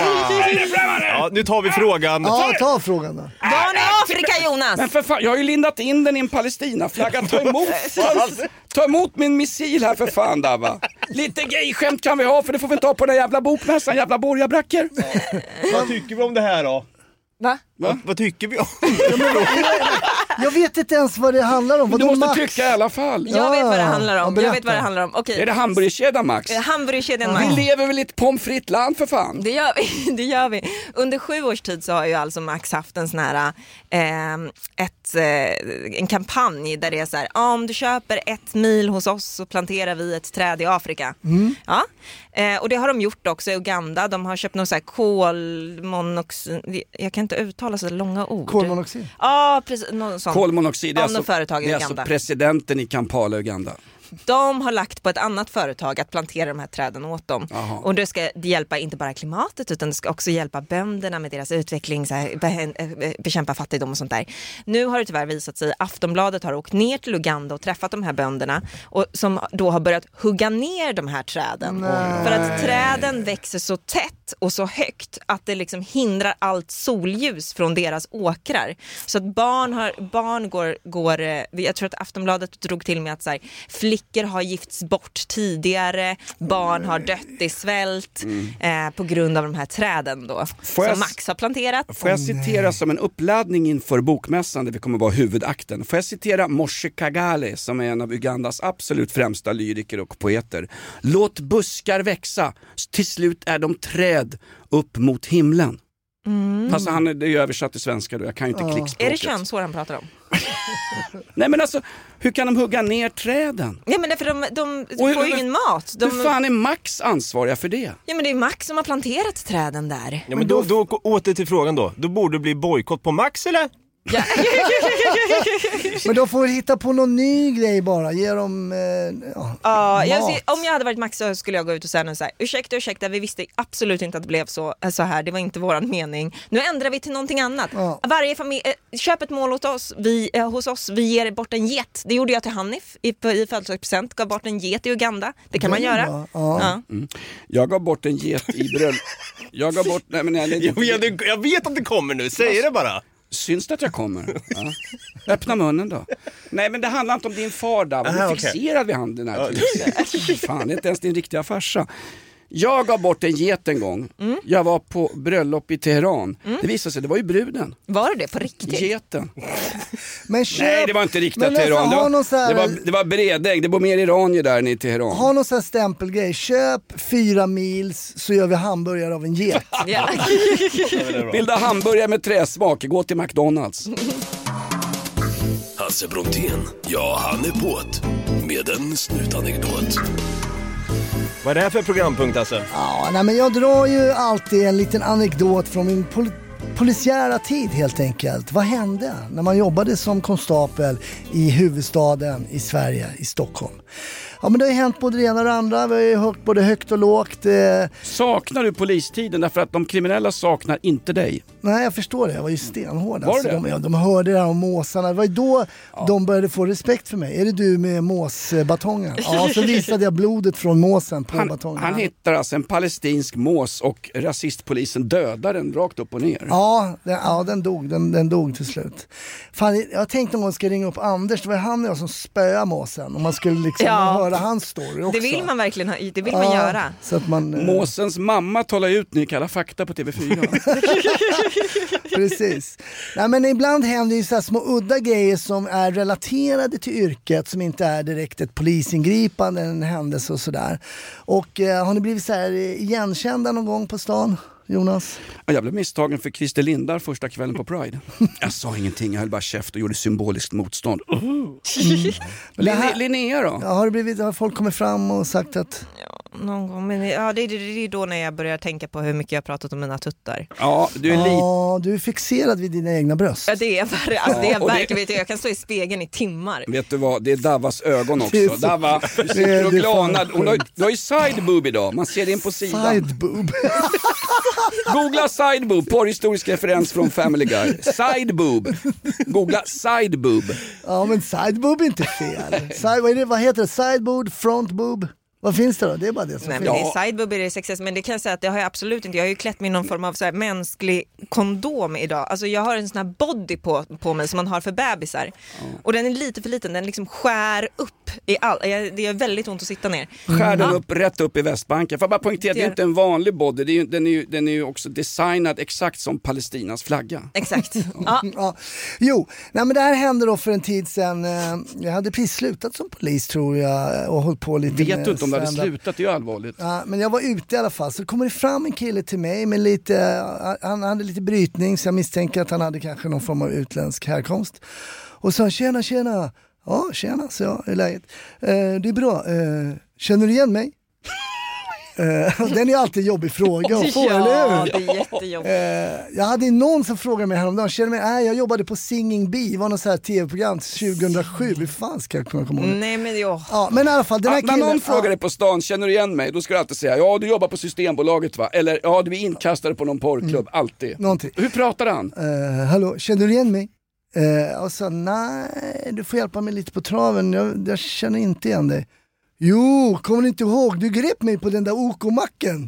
[SPEAKER 3] Ja, nu tar vi frågan.
[SPEAKER 5] Ja, ta frågan då.
[SPEAKER 4] Barn i Afrika, Jonas!
[SPEAKER 6] Men för fan, jag har ju lindat in den i en Palestinaflagga. Ta emot, ta emot min missil här för fan där, va. Lite gay-skämt kan vi ha, för det får vi inte ha på den jävla bokmässan, jävla borgarbracker.
[SPEAKER 3] Vad tycker vi om det här då?
[SPEAKER 4] Va?
[SPEAKER 3] Vad, vad tycker vi om?
[SPEAKER 5] Jag vet inte ens vad det handlar om.
[SPEAKER 6] Men du
[SPEAKER 5] Vadå,
[SPEAKER 6] måste
[SPEAKER 5] Max?
[SPEAKER 6] tycka i alla fall.
[SPEAKER 4] Jag vet vad det handlar
[SPEAKER 5] Ja,
[SPEAKER 4] om.
[SPEAKER 5] berätta.
[SPEAKER 4] Jag vet vad det handlar om. Okej.
[SPEAKER 6] Är det hamburgerkedjan, Max?
[SPEAKER 4] Eh, Hamburgerkedjan
[SPEAKER 6] Vi
[SPEAKER 4] Max.
[SPEAKER 6] lever väl i ett pommes frites land för fan.
[SPEAKER 4] Det gör, vi, det gör vi. Under sju års tid så har ju alltså Max haft en sån här eh, ett, eh, en kampanj där det är så här: ah, om du köper ett mil hos oss så planterar vi ett träd i Afrika.
[SPEAKER 5] Mm.
[SPEAKER 4] Ja. Eh, och det har de gjort också i Uganda. De har köpt någon så här kolmonoxid. Jag kan inte uttala så långa ord.
[SPEAKER 5] Kolmonoxid.
[SPEAKER 4] Ja, precis. Någon sån.
[SPEAKER 6] Kolmonoxid är,
[SPEAKER 4] Av
[SPEAKER 6] alltså,
[SPEAKER 4] något företag i
[SPEAKER 6] det är alltså
[SPEAKER 4] Uganda.
[SPEAKER 6] presidenten i Kampala, Uganda.
[SPEAKER 4] De har lagt på ett annat företag att plantera de här träden åt dem.
[SPEAKER 6] Jaha.
[SPEAKER 4] Och det ska hjälpa inte bara klimatet utan det ska också hjälpa bönderna med deras utveckling, så här, be- bekämpa fattigdom och sånt där. Nu har det tyvärr visat sig, Aftonbladet har åkt ner till Uganda och träffat de här bönderna och som då har börjat hugga ner de här träden.
[SPEAKER 5] Nej.
[SPEAKER 4] För att träden växer så tätt och så högt att det liksom hindrar allt solljus från deras åkrar. Så att barn, har, barn går, går, eh, jag tror att Aftonbladet drog till med att så här, flickor har gifts bort tidigare, barn har dött i svält eh, på grund av de här träden då,
[SPEAKER 6] Får jag
[SPEAKER 4] som
[SPEAKER 6] s-
[SPEAKER 4] Max har planterat.
[SPEAKER 6] Får jag citera som en uppladdning inför bokmässan där vi kommer vara huvudakten. Får jag citera Moshe Kagale som är en av Ugandas absolut främsta lyriker och poeter. Låt buskar växa, till slut är de träd upp mot himlen.
[SPEAKER 4] Mm.
[SPEAKER 6] Alltså han är, det är översatt till svenska då, jag kan ju inte
[SPEAKER 5] Ja.
[SPEAKER 6] klickspråket.
[SPEAKER 4] Är det könshår han pratar om?
[SPEAKER 6] Nej men alltså, hur kan de hugga ner träden?
[SPEAKER 4] Ja, men därför de, de
[SPEAKER 6] Och
[SPEAKER 4] får
[SPEAKER 6] hur-
[SPEAKER 4] ju ingen mat. De,
[SPEAKER 6] Hur fan är Max ansvariga för det?
[SPEAKER 4] ja, men det är Max som har planterat träden där.
[SPEAKER 3] Ja, men då, då åter till frågan då. Då borde det bli bojkott på Max eller?
[SPEAKER 4] Ja.
[SPEAKER 5] Men de får hitta på någon ny grej bara. Ge dem eh, ja,
[SPEAKER 4] Ja, jag,
[SPEAKER 5] mat.
[SPEAKER 4] om jag hade varit Max så skulle jag gå ut och säga nu så här: ursäkta, ursäkta, vi visste absolut inte att det blev så, så här, det var inte våran mening. Nu ändrar vi till någonting annat.
[SPEAKER 5] Ja.
[SPEAKER 4] Varje familj, eh, köp ett mål hos oss, vi, eh, hos oss, vi ger bort en get. Det gjorde jag till Hanif i, i födelsedagspresent, gav bort en get i Uganda. Det kan man
[SPEAKER 5] Det är
[SPEAKER 4] göra.
[SPEAKER 5] bra. Ja.
[SPEAKER 4] Ja.
[SPEAKER 6] Jag gav bort en get i bröll. Jag gav bort, nej men nej, nej,
[SPEAKER 3] Jag vet, jag vet att det kommer nu, säg det bara.
[SPEAKER 6] Syns det att jag kommer? Ja. Öppna munnen då. Nej men det handlar inte om din far där.
[SPEAKER 3] Aha,
[SPEAKER 6] Du är
[SPEAKER 3] okej.
[SPEAKER 6] fixerad vid handen här. Fan, det är inte ens din riktiga farsa. Jag gav bort en get en gång.
[SPEAKER 4] Mm.
[SPEAKER 6] Jag var på bröllop i Teheran. Det visade sig, det var ju bruden.
[SPEAKER 4] Var det på riktigt?
[SPEAKER 6] Geten.
[SPEAKER 5] Men köp,
[SPEAKER 6] Nej, det var inte riktat
[SPEAKER 5] men
[SPEAKER 6] till Iran. Det var,
[SPEAKER 5] här,
[SPEAKER 6] det, var, det var bredägg. Det bor mer iranier där än i Teheran.
[SPEAKER 5] Ha någon sån här stämpelgrej. Köp fyra mils så gör vi hamburgare av en get.
[SPEAKER 4] Ja.
[SPEAKER 6] Vill du ha hamburgare med träsmak? Gå till McDonalds.
[SPEAKER 9] Hasse Brontén, ja han är på't med en snutanekdot.
[SPEAKER 3] Vad är det här för programpunkt alltså?
[SPEAKER 5] Ja, nej, men jag drar ju alltid en liten anekdot från min pol- polisiära tid helt enkelt. Vad hände när man jobbade som konstapel i huvudstaden i Sverige, i Stockholm? Ja, men det har ju hänt både det ena och det andra. Vi har ju hört både högt och lågt. Eh...
[SPEAKER 6] Saknar du polistiden därför att de kriminella saknar inte dig?
[SPEAKER 5] Nej, jag förstår det. Jag var ju stenhård.
[SPEAKER 6] Var
[SPEAKER 5] alltså,
[SPEAKER 6] det?
[SPEAKER 5] de, ja, de hörde det här om måsarna. Det var ju då
[SPEAKER 6] ja.
[SPEAKER 5] de började få respekt för mig. Är det du med måsbatongen? Ja, så visade jag blodet från måsen på
[SPEAKER 6] han,
[SPEAKER 5] batongen.
[SPEAKER 6] Han hittar alltså en palestinsk mås och rasistpolisen dödar den rakt upp och ner.
[SPEAKER 5] Ja, den, ja, den dog. Den, den dog till slut. Fan, jag tänkte någon gång ska ringa upp Anders. Det var han och jag som spöade måsen. Om man skulle liksom
[SPEAKER 4] Ja.
[SPEAKER 5] höra hans story också.
[SPEAKER 4] Det vill man verkligen ha, det vill man
[SPEAKER 5] ja,
[SPEAKER 4] göra.
[SPEAKER 5] Så att man, eh...
[SPEAKER 6] Måsens mamma talar ut nu i Kalla fakta på T V fyra.
[SPEAKER 5] Precis. Nej, men ibland händer ju så här små udda grejer som är relaterade till yrket, som inte är direkt ett polisingripande eller en händelse och sådär. Och eh, har ni blivit så här igenkända någon gång på stan, Jonas?
[SPEAKER 6] Jag blev misstagen för Christer Lindar första kvällen på Pride. Jag sa ingenting, jag höll bara käft och gjorde symboliskt motstånd. Mm. Linne- Linnea då?
[SPEAKER 5] Ja, har, det blivit, har folk kommit fram och sagt att...
[SPEAKER 4] Ja, någon gång. Men ja, det, det, det är då när jag börjar tänka på hur mycket jag har pratat om mina tuttar.
[SPEAKER 6] Ja, du är lite...
[SPEAKER 5] Ja, du är fixerad vid dina egna bröst.
[SPEAKER 4] Ja, det är, ver- alltså, det är
[SPEAKER 6] Ja, och det-
[SPEAKER 4] verkligen, vet jag, jag kan stå i spegeln i timmar.
[SPEAKER 6] Vet du vad, det är Davas ögon
[SPEAKER 5] Det är
[SPEAKER 6] också.
[SPEAKER 5] så-
[SPEAKER 6] Dava, du
[SPEAKER 5] Det är-
[SPEAKER 6] sitter och
[SPEAKER 5] det är fan
[SPEAKER 6] glanar. Hon har,
[SPEAKER 5] sjukt.
[SPEAKER 6] du har ju sideboob idag, man ser det in på sidan.
[SPEAKER 5] Sideboob.
[SPEAKER 6] Googla sideboob, porrhistorisk referens från Family Guy. Sideboob. Googla sideboob.
[SPEAKER 5] Ja, men sideboob är inte fel. Side, vad, är det, vad heter det? Sideboob, frontboob? Vad finns det då? Det är bara det som
[SPEAKER 4] Nej,
[SPEAKER 5] finns.
[SPEAKER 4] men det är sideboob, är det sexes, men det kan jag säga att det har jag absolut inte. Jag har ju klätt mig i någon form av så här mänsklig kondom idag. Alltså jag har en sån här body på, på mig som man har för bebisar. Mm. Och den är lite för liten, den liksom skär upp i all. Jag, det är väldigt ont att sitta ner.
[SPEAKER 6] Skär den
[SPEAKER 4] Ja.
[SPEAKER 6] upp rätt upp i Västbanken. Får jag bara poängtera, det är inte en vanlig body. Det är ju, den, är ju, den är ju också designad exakt som Palestinas flagga.
[SPEAKER 4] Exakt. Ja.
[SPEAKER 5] Ja. Jo, nej, men det här hände då för en tid sedan. Eh, Jag hade precis slutat som polis tror jag och hållit på lite
[SPEAKER 6] Vet
[SPEAKER 5] med
[SPEAKER 6] du inte om det hade
[SPEAKER 5] stand-up.
[SPEAKER 6] slutat, det är ju allvarligt.
[SPEAKER 5] Ja, men jag var ute i alla fall, så kommer det fram en kille till mig med lite, han hade lite brytning, så jag misstänker att han hade kanske någon form av utländsk härkomst. Och sa tjena, tjena. Ja, tjena, så jag, hur är läget? Eh, det är bra. Eh, känner du igen mig? Eh, den är alltid en jobbig fråga att få,
[SPEAKER 4] Ja,
[SPEAKER 5] eller hur?
[SPEAKER 4] det är jättejobbigt.
[SPEAKER 5] Eh, jag hade någon som frågade mig häromdagen, känner mig, nej, jag jobbade på Singing Bee, det var något så här tv-program tjugohundrasju, hur fan ska jag kunna komma ihåg det?
[SPEAKER 4] Nej, men ja.
[SPEAKER 5] Ja, men i alla fall, den här
[SPEAKER 6] Ja, när
[SPEAKER 5] killen...
[SPEAKER 6] någon frågar
[SPEAKER 5] ja,
[SPEAKER 6] dig på stan, känner du igen mig? Då ska du alltid säga, ja du jobbar på Systembolaget va? Eller ja du är inkastad på någon porrklubb, alltid.
[SPEAKER 5] någonting.
[SPEAKER 6] Hur pratar han?
[SPEAKER 5] Eh, hallå, känner du igen mig? Eh, och så, nej, du får hjälpa mig lite på traven, jag, jag känner inte igen dig. Jo, kommer ni inte ihåg? Du grep mig på den där O K-macken.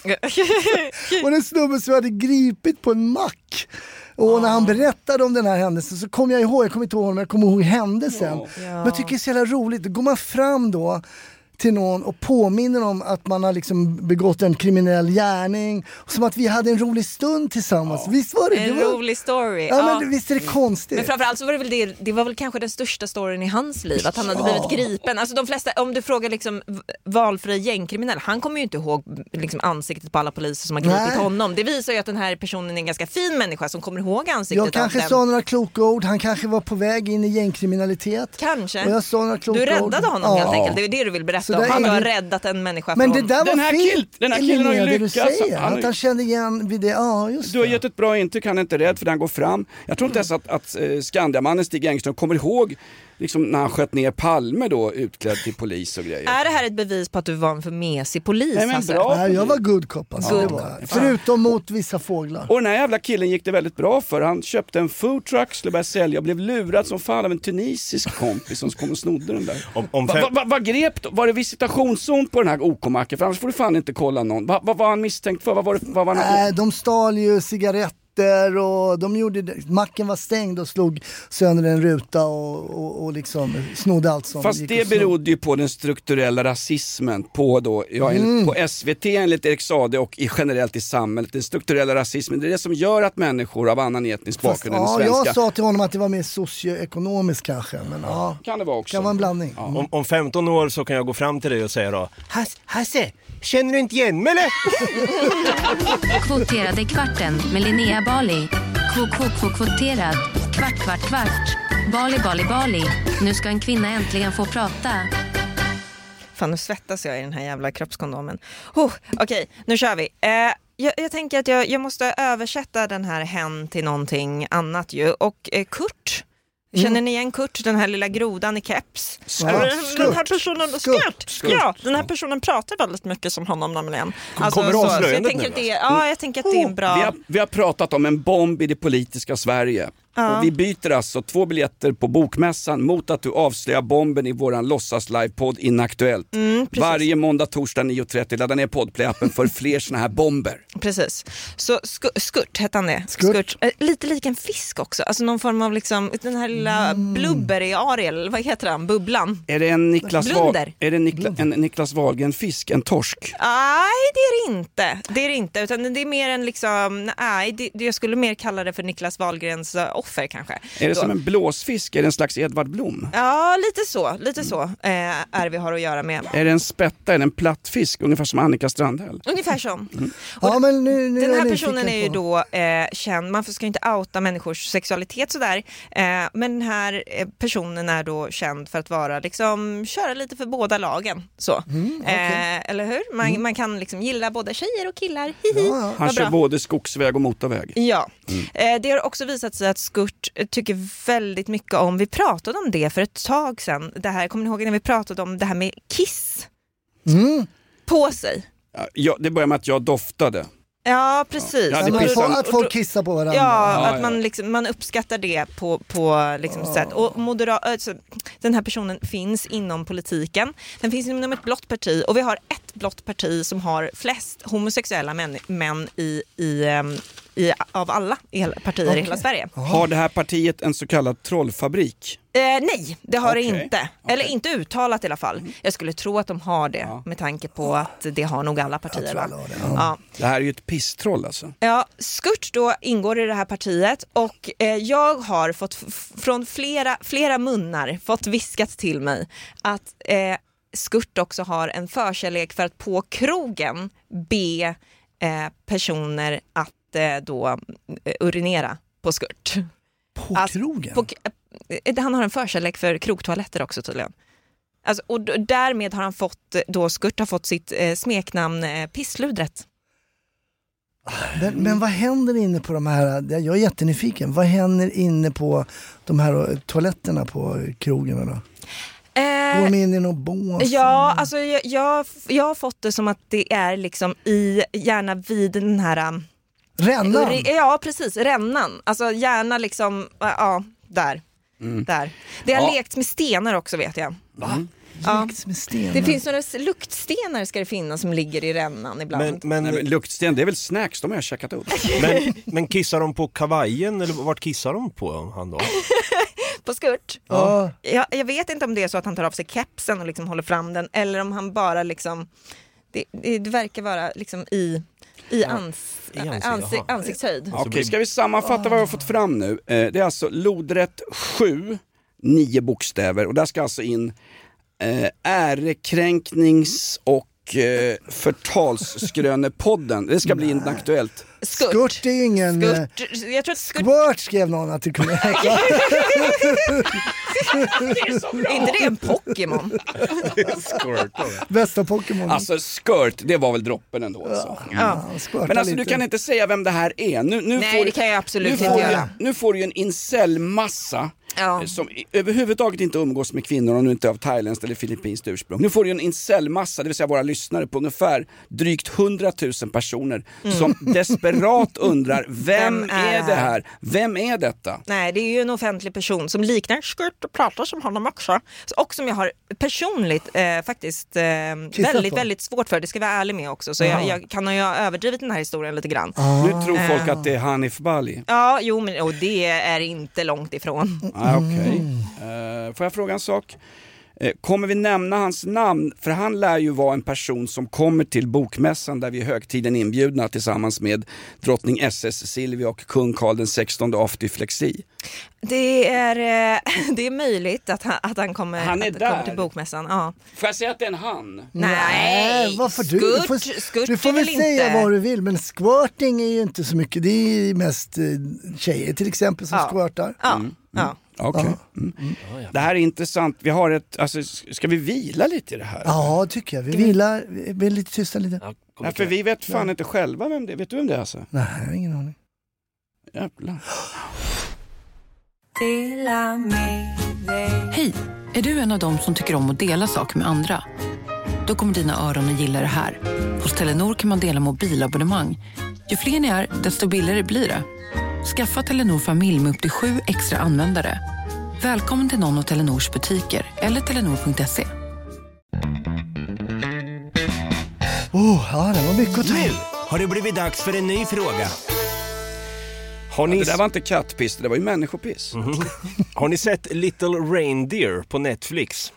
[SPEAKER 5] Och den snubben som hade gripit på en mack. Och när han berättade om den här händelsen så kom jag ihåg, jag kommer inte ihåg, men jag kommer ihåg händelsen.
[SPEAKER 6] Ja.
[SPEAKER 5] Men jag tycker det är så jävla roligt, då går man fram då till någon och påminner om att man har liksom begått en kriminell gärning, som att vi hade en rolig stund tillsammans. Ja. Visst var det?
[SPEAKER 4] En
[SPEAKER 5] det var...
[SPEAKER 4] rolig story.
[SPEAKER 5] Ja,
[SPEAKER 4] Ja.
[SPEAKER 5] men visst är det konstigt?
[SPEAKER 4] Men framförallt så var det väl det, det var väl kanske den största storyn i hans liv, att han hade blivit gripen. Alltså de flesta, om du frågar liksom v- valfri gängkriminell, han kommer ju inte ihåg liksom ansiktet på alla poliser som har gripit
[SPEAKER 5] Nej.
[SPEAKER 4] honom. Det visar ju att den här personen är en ganska fin människa som kommer ihåg ansiktet
[SPEAKER 5] Jag
[SPEAKER 4] av
[SPEAKER 5] kanske
[SPEAKER 4] dem.
[SPEAKER 5] sa några kloka ord, han kanske var på väg in i gängkriminalitet.
[SPEAKER 4] Kanske.
[SPEAKER 5] Och jag sa några kloka
[SPEAKER 4] Du räddade
[SPEAKER 5] ord.
[SPEAKER 4] honom
[SPEAKER 5] Ja.
[SPEAKER 4] helt enkelt, det är det du vill
[SPEAKER 5] Så
[SPEAKER 4] berätta
[SPEAKER 5] det
[SPEAKER 4] om.
[SPEAKER 5] är
[SPEAKER 4] Han har
[SPEAKER 5] ingen-
[SPEAKER 4] räddat en människa
[SPEAKER 5] Men
[SPEAKER 4] från...
[SPEAKER 5] det där var
[SPEAKER 6] Den här
[SPEAKER 5] fint,
[SPEAKER 6] kill- den här killen har ju
[SPEAKER 5] Linnea, det
[SPEAKER 6] lyckats.
[SPEAKER 5] Du säger,
[SPEAKER 6] Han har-
[SPEAKER 5] att han kände igen vid det, ja just
[SPEAKER 6] Du har
[SPEAKER 5] det.
[SPEAKER 6] gett ett bra intryck, han är inte rädd för den går fram. Jag tror inte ens att, att eh, Skandiamannen Stig Engström kommer ihåg liksom, när han sköt ner Palme då utklädd till polis och grejer.
[SPEAKER 4] Är det här ett bevis på att du var en för mesig polis?
[SPEAKER 6] Nej, men
[SPEAKER 4] Hasse?
[SPEAKER 6] bra.
[SPEAKER 5] Nej, jag var good cop alltså,
[SPEAKER 4] Good
[SPEAKER 5] det var jag. Förutom mot vissa fåglar.
[SPEAKER 6] Och den här jävla killen gick det väldigt bra för. Han köpte en food truck, skulle börja sälja och blev lurad som fan av en tunisisk kompis som kom och snodde den där.
[SPEAKER 3] Om, om
[SPEAKER 6] Vad
[SPEAKER 3] fem...
[SPEAKER 6] va, va, va grep då? Var det visitationszon på den här O K-macken? För annars får du fan inte kolla någon. Vad va, var han misstänkt för? Vad var, det, vad var han...
[SPEAKER 5] Nej, de stal ju cigaretter vakter och de gjorde det. Macken var stängd och slog sönder en ruta och, och, och liksom snodde allt som
[SPEAKER 6] Fast
[SPEAKER 5] gick
[SPEAKER 6] det berodde ju på den strukturella rasismen på, då, ja, mm. på S V T enligt Erik Sade och i, generellt i samhället. Den strukturella rasismen, det är det som gör att människor av annan etnisk bakgrund än
[SPEAKER 5] ja,
[SPEAKER 6] svenska.
[SPEAKER 5] Jag sa till honom att det var mer socioekonomiskt kanske, men ja,
[SPEAKER 6] kan det vara också.
[SPEAKER 5] Kan vara en blandning.
[SPEAKER 3] Ja. Om, om femton år så kan jag gå fram till dig och säga då: Hasse, känner du inte igen mig eller?
[SPEAKER 10] Kvoterade kvarten med Linnea Bali. Kvoterad kvart, kvart, kvart. Bali, Bali, Bali. Nu ska en kvinna äntligen få prata.
[SPEAKER 4] Fan, nu svettas jag i den här jävla kroppskondomen. Oh, Okej, okay, nu kör vi. Eh, jag, jag tänker att jag, jag måste översätta den här hen till någonting annat ju. Och eh, Kurt... Känner mm. ni igen Kurt, den här lilla grodan i keps?
[SPEAKER 5] Ja,
[SPEAKER 4] den här personen,
[SPEAKER 5] skurt.
[SPEAKER 4] Skurt. Skurt. Ja, den här personen pratar väldigt mycket som honom nämligen.
[SPEAKER 3] Alltså, kommer
[SPEAKER 4] så, så jag
[SPEAKER 3] nu,
[SPEAKER 4] tänker att det, ja, jag tänker att det är en bra...
[SPEAKER 6] Vi har, vi har pratat om en bomb i det politiska Sverige.
[SPEAKER 4] Ja.
[SPEAKER 6] Och vi byter alltså två biljetter på Bokmässan mot att du avslöjar bomben i våran låtsas livepodd Inaktuellt.
[SPEAKER 4] Mm,
[SPEAKER 6] Varje måndag, torsdag nio trettio ladda ner poddplay-appen för fler såna här bomber.
[SPEAKER 4] Precis. Så sk- Skurt hette han det.
[SPEAKER 5] Skurt.
[SPEAKER 4] Skurt. Eh, lite lik en fisk också. Alltså någon form av liksom, den här lilla
[SPEAKER 5] Mm.
[SPEAKER 4] blubber i Ariel. Vad heter han? Bubblan.
[SPEAKER 6] Är det en Niklas,
[SPEAKER 4] Blunder.
[SPEAKER 6] Va- är det Nikla- en Niklas Wahlgren-fisk? En torsk?
[SPEAKER 4] Nej, det är det inte. Det är det inte. Utan det är mer en liksom, nej, det, det, jag skulle mer kalla det för Niklas Wahlgrens uh, offer kanske.
[SPEAKER 6] Är det
[SPEAKER 4] Då.
[SPEAKER 6] som en blåsfisk? Är det en slags Edvard Blom?
[SPEAKER 4] Ja, lite så. Lite så eh, är vi har att göra med.
[SPEAKER 6] Är det en spätta? Är det en plattfisk? Ungefär som Annika Strandhäll?
[SPEAKER 4] Ungefär så. Mm.
[SPEAKER 5] Ja, men nu, nu
[SPEAKER 4] Den
[SPEAKER 5] är
[SPEAKER 4] här
[SPEAKER 5] jag
[SPEAKER 4] personen är ju
[SPEAKER 5] på.
[SPEAKER 4] då eh, känd, man ska ju inte outa människors sexualitet sådär, eh, men den här eh, personen är då känd för att vara liksom, köra lite för båda lagen så.
[SPEAKER 5] Mm, okay.
[SPEAKER 4] eh, eller hur? Man, mm. man kan liksom gilla både tjejer och killar.
[SPEAKER 5] Ja, ja.
[SPEAKER 6] Han kör både skogsväg och motorväg.
[SPEAKER 4] Ja, mm. eh, det har också visat sig att Skurt tycker väldigt mycket om, vi pratade om det för ett tag sedan, det här, kommer ni ihåg när vi pratade om det här med kiss
[SPEAKER 5] Mm.
[SPEAKER 4] på sig?
[SPEAKER 6] Ja, det börjar med att jag doftade.
[SPEAKER 4] Ja, precis.
[SPEAKER 6] Ja, det
[SPEAKER 5] Att,
[SPEAKER 6] pissar-
[SPEAKER 5] att folk kissar på varandra.
[SPEAKER 4] Ja,
[SPEAKER 6] Ja,
[SPEAKER 4] att
[SPEAKER 6] ja.
[SPEAKER 4] man, liksom, man uppskattar det på, på liksom
[SPEAKER 5] Ja.
[SPEAKER 4] sätt. Och modera- alltså, den här personen finns inom politiken. Den finns inom ett blått parti. Och vi har ett blått parti som har flest homosexuella män, män i, i, um, i, av alla i hela partier
[SPEAKER 5] Okej.
[SPEAKER 4] i hela Sverige.
[SPEAKER 6] Har det här partiet en så kallad trollfabrik?
[SPEAKER 4] Eh, nej, det har
[SPEAKER 6] Okej.
[SPEAKER 4] det inte.
[SPEAKER 6] Okej.
[SPEAKER 4] Eller inte uttalat i alla fall. Jag skulle tro att de har det
[SPEAKER 6] Ja.
[SPEAKER 4] med tanke på att det har nog alla partier.
[SPEAKER 5] Jag tror
[SPEAKER 4] Va?
[SPEAKER 5] alla har det, ja.
[SPEAKER 4] Ja.
[SPEAKER 6] Det här är ju ett pisstroll alltså.
[SPEAKER 4] Ja, Skurt då ingår i det här partiet och eh, jag har fått f- från flera, flera munnar fått viskat till mig att eh, Skurt också har en förkärlek för att på krogen be eh, personer att eh, då eh, urinera på Skurt.
[SPEAKER 5] På
[SPEAKER 4] Alltså,
[SPEAKER 5] krogen?
[SPEAKER 4] På, eh, han har en förkärlek för krogtoaletter också tydligen. Alltså, och d- därmed har han fått, då Skurt har fått sitt eh, smeknamn eh, Pissludret.
[SPEAKER 5] Men, men vad händer inne på de här, jag är jättenyfiken, vad händer inne på de här toaletterna på krogen då?
[SPEAKER 4] Eh,
[SPEAKER 5] Går de in i någon bås?
[SPEAKER 4] Ja, alltså jag, jag, jag har fått det som att det är liksom i, gärna vid den här... um,
[SPEAKER 5] Rännan?
[SPEAKER 4] uri- Ja, precis, rännan. Alltså gärna liksom, ja, där.
[SPEAKER 6] Mm.
[SPEAKER 4] där. Det har
[SPEAKER 6] Ja.
[SPEAKER 4] lekts med stenar också vet jag.
[SPEAKER 6] Va?
[SPEAKER 4] Ja.
[SPEAKER 5] Lekts med stenar.
[SPEAKER 4] Det finns några s- luktstenar ska det finnas som ligger i rännan ibland.
[SPEAKER 3] Men, men,
[SPEAKER 6] Nej, men luktsten, det är väl snacks, de har jag käkat upp.
[SPEAKER 3] men, men kissar de på kavajen eller vart kissar de på han då?
[SPEAKER 4] På Skurt?
[SPEAKER 5] Ja.
[SPEAKER 4] Jag, jag vet inte om det är så att han tar av sig kepsen och liksom håller fram den eller om han bara liksom, det, det, det verkar vara liksom i, i, ans,
[SPEAKER 3] I ansikt,
[SPEAKER 4] ansi-
[SPEAKER 3] jaha.
[SPEAKER 4] ansiktshöjd.
[SPEAKER 6] Okej, ska vi sammanfatta vad vi har fått fram nu? Eh, det är alltså lodrätt sju, nio bokstäver och där ska alltså in eh, ärekränknings- och eh, förtalsskrönepodden. Det ska bli inaktuellt.
[SPEAKER 4] Skurt.
[SPEAKER 5] Skurt är ju ingen... eh,
[SPEAKER 4] Skurt. Jag tror att Skurt,
[SPEAKER 5] Squirt skrev någon att det kunde heta.
[SPEAKER 4] är inte det en Pokémon?
[SPEAKER 5] Bästa Pokémon.
[SPEAKER 6] Alltså skirt, det var väl droppen ändå alltså.
[SPEAKER 4] Ja.
[SPEAKER 5] Squirta
[SPEAKER 6] Men alltså du
[SPEAKER 5] lite.
[SPEAKER 6] kan inte säga vem det här är. Nu, nu
[SPEAKER 4] Nej,
[SPEAKER 6] får,
[SPEAKER 4] det kan jag absolut
[SPEAKER 6] nu
[SPEAKER 4] inte
[SPEAKER 6] får
[SPEAKER 4] göra.
[SPEAKER 6] Du, nu får du ju en incel-massa
[SPEAKER 4] Ja.
[SPEAKER 6] Som överhuvudtaget inte umgås med kvinnor om du inte är av thailändskt eller filippinskt ursprung. Nu får du en incel-massa, det vill säga våra lyssnare, på ungefär drygt hundratusen personer mm. som desperat undrar, vem, vem är, är det här? Vem är detta?
[SPEAKER 4] Nej, det är ju en offentlig person som liknar Skurt och pratar som honom också. Och som jag har personligt eh, faktiskt eh, väldigt, väldigt svårt för. Det ska jag vara ärlig med också. Så jag, jag kan ha jag överdrivit den här historien lite grann.
[SPEAKER 6] Ah. Nu tror folk att det är Hanif Bali.
[SPEAKER 4] Ja, jo, men och det är inte långt ifrån.
[SPEAKER 6] Ah, okej. Okay. Uh, får jag fråga en sak? Uh, kommer vi nämna hans namn? För han lär ju vara en person som kommer till bokmässan där vi är högtiden inbjudna tillsammans med drottning S S Silvia och kung Karl den sextonde av dyslexi.
[SPEAKER 4] Det är, det är möjligt att han, att han kommer,
[SPEAKER 6] han är
[SPEAKER 4] att
[SPEAKER 6] där.
[SPEAKER 4] kommer till bokmässan. Ja.
[SPEAKER 6] Får jag säga att det är en han?
[SPEAKER 4] Nej,
[SPEAKER 5] Nej varför du?
[SPEAKER 4] Skurt,
[SPEAKER 5] du får,
[SPEAKER 4] skurt
[SPEAKER 5] du får väl säga
[SPEAKER 4] inte.
[SPEAKER 5] vad du vill, men squirting är ju inte så mycket. Det är mest eh, tjejer till exempel som
[SPEAKER 4] ja.
[SPEAKER 5] squirtar.
[SPEAKER 4] Ja,
[SPEAKER 6] mm.
[SPEAKER 4] ja.
[SPEAKER 6] Okej. Okay. Mm. Mm. Det här är intressant. Vi har ett, alltså, ska vi vila lite i det här?
[SPEAKER 5] Ja, tycker jag. Vi vilar, vi är lite tysta lite. Ja,
[SPEAKER 6] ja, för vi vet fan ja. inte själva vem det är. Vet du vem det är alltså?
[SPEAKER 5] Nej, jag har ingen aning.
[SPEAKER 6] Jävlar.
[SPEAKER 2] Hej, är du en av dem som tycker om att dela saker med andra? Då kommer dina öron att gilla det här. Hos Telenor kan man dela mobilabonnemang. Ju fler ni är, desto billigare blir det. Skaffa Telenor familj med upp till sju extra användare. Välkommen till någon av Telenors butiker eller telenor punkt se.
[SPEAKER 5] Oh, ja, det var mycket att ta.
[SPEAKER 8] Nu har det blivit dags för en ny fråga.
[SPEAKER 3] Har ni...
[SPEAKER 6] ja, det där var inte kattpiss, det var ju människopiss.
[SPEAKER 3] Mm-hmm. Har ni sett Little Reindeer på Netflix?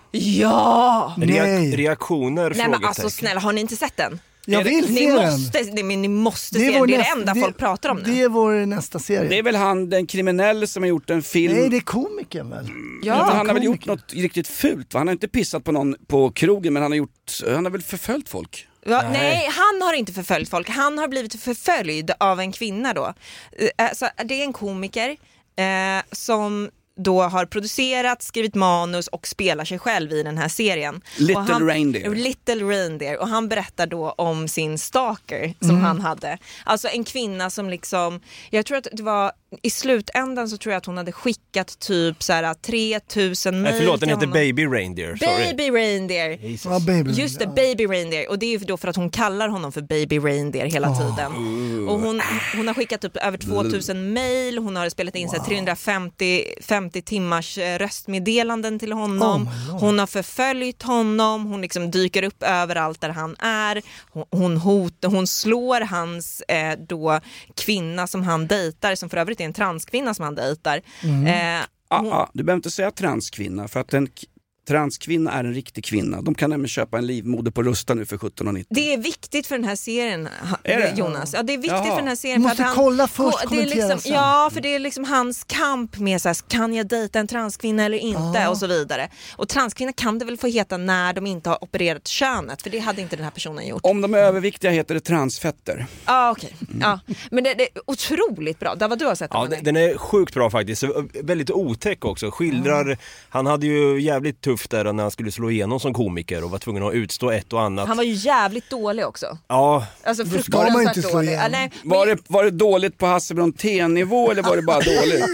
[SPEAKER 4] Ja!
[SPEAKER 3] Reak- reaktioner,
[SPEAKER 4] Nej men alltså snälla, har ni inte sett den?
[SPEAKER 5] Jag vill
[SPEAKER 4] ni
[SPEAKER 5] se
[SPEAKER 4] måste,
[SPEAKER 5] den.
[SPEAKER 4] Det, men ni måste det se den, det är det enda det, folk pratar om nu.
[SPEAKER 5] Det är vår nästa serie.
[SPEAKER 6] Det är väl han, den kriminell som har gjort en film.
[SPEAKER 5] Nej, det är komikern väl?
[SPEAKER 6] Ja, han komiker. har väl gjort något riktigt fult va? Han har inte pissat på någon på krogen, men han har, gjort, han har väl förföljt folk.
[SPEAKER 4] Ja, nej. nej, han har inte förföljt folk. Han har blivit förföljd av en kvinna då. Alltså, det är en komiker eh, som då har producerat, skrivit manus och spelar sig själv i den här serien.
[SPEAKER 6] Little
[SPEAKER 4] och han,
[SPEAKER 6] Reindeer.
[SPEAKER 4] Little Reindeer. Och han berättar då om sin stalker som mm. han hade. Alltså en kvinna som liksom, jag tror att det var i slutändan så tror jag att hon hade skickat typ så här tre tusen mejl.
[SPEAKER 3] Nej, förlåt, den heter
[SPEAKER 4] honom.
[SPEAKER 3] Baby Reindeer. Sorry.
[SPEAKER 4] Baby Reindeer.
[SPEAKER 5] Ja, baby.
[SPEAKER 4] Just det, Baby Reindeer. Och det är ju då för att hon kallar honom för Baby Reindeer hela oh. tiden. Och hon, hon har skickat upp över två tusen mejl. Hon har spelat in wow. sig trehundrafemtio timmars röstmeddelanden till honom. Oh hon har förföljt honom. Hon liksom dyker upp överallt där han är. Hon, hon, hot, hon slår hans eh, då kvinna som han dejtar, som för övrigt är en transkvinna som han dejtar. Mm. Eh,
[SPEAKER 6] hon... ah, ah, du behöver inte säga transkvinna, för att en k- transkvinna är en riktig kvinna. De kan nämligen köpa en livmoder på Rusta nu för sjutton nittio.
[SPEAKER 4] Det är viktigt för den här serien,
[SPEAKER 6] det?
[SPEAKER 4] Jonas. Ja, det är viktigt
[SPEAKER 6] Jaha.
[SPEAKER 4] för den här serien.
[SPEAKER 5] Måste
[SPEAKER 4] för att
[SPEAKER 5] kolla
[SPEAKER 4] han,
[SPEAKER 5] först,
[SPEAKER 4] det är
[SPEAKER 5] kommentera
[SPEAKER 4] liksom,
[SPEAKER 5] sen.
[SPEAKER 4] ja, för det är liksom hans kamp med så här, kan jag dejta en transkvinna eller inte, ah. och så vidare. Och transkvinna kan det väl få heta när de inte har opererat könet, för det hade inte den här personen gjort.
[SPEAKER 6] Om de är överviktiga heter det transfetter.
[SPEAKER 4] Ja, okej. Okay. Ja. Men det, det är otroligt bra. Det var du har sett den.
[SPEAKER 3] Ja, den, den är sjukt bra faktiskt. Väldigt otäck också. Skildrar, mm. han hade ju jävligt tufft där när han skulle slå igenom som komiker och var tvungen att utstå ett och annat.
[SPEAKER 4] Han var ju jävligt dålig också.
[SPEAKER 3] Ja.
[SPEAKER 4] Alltså,
[SPEAKER 5] då ska man inte slå igen.
[SPEAKER 4] Nej,
[SPEAKER 6] var, det, var det dåligt på Hasselbron T-nivå eller var det bara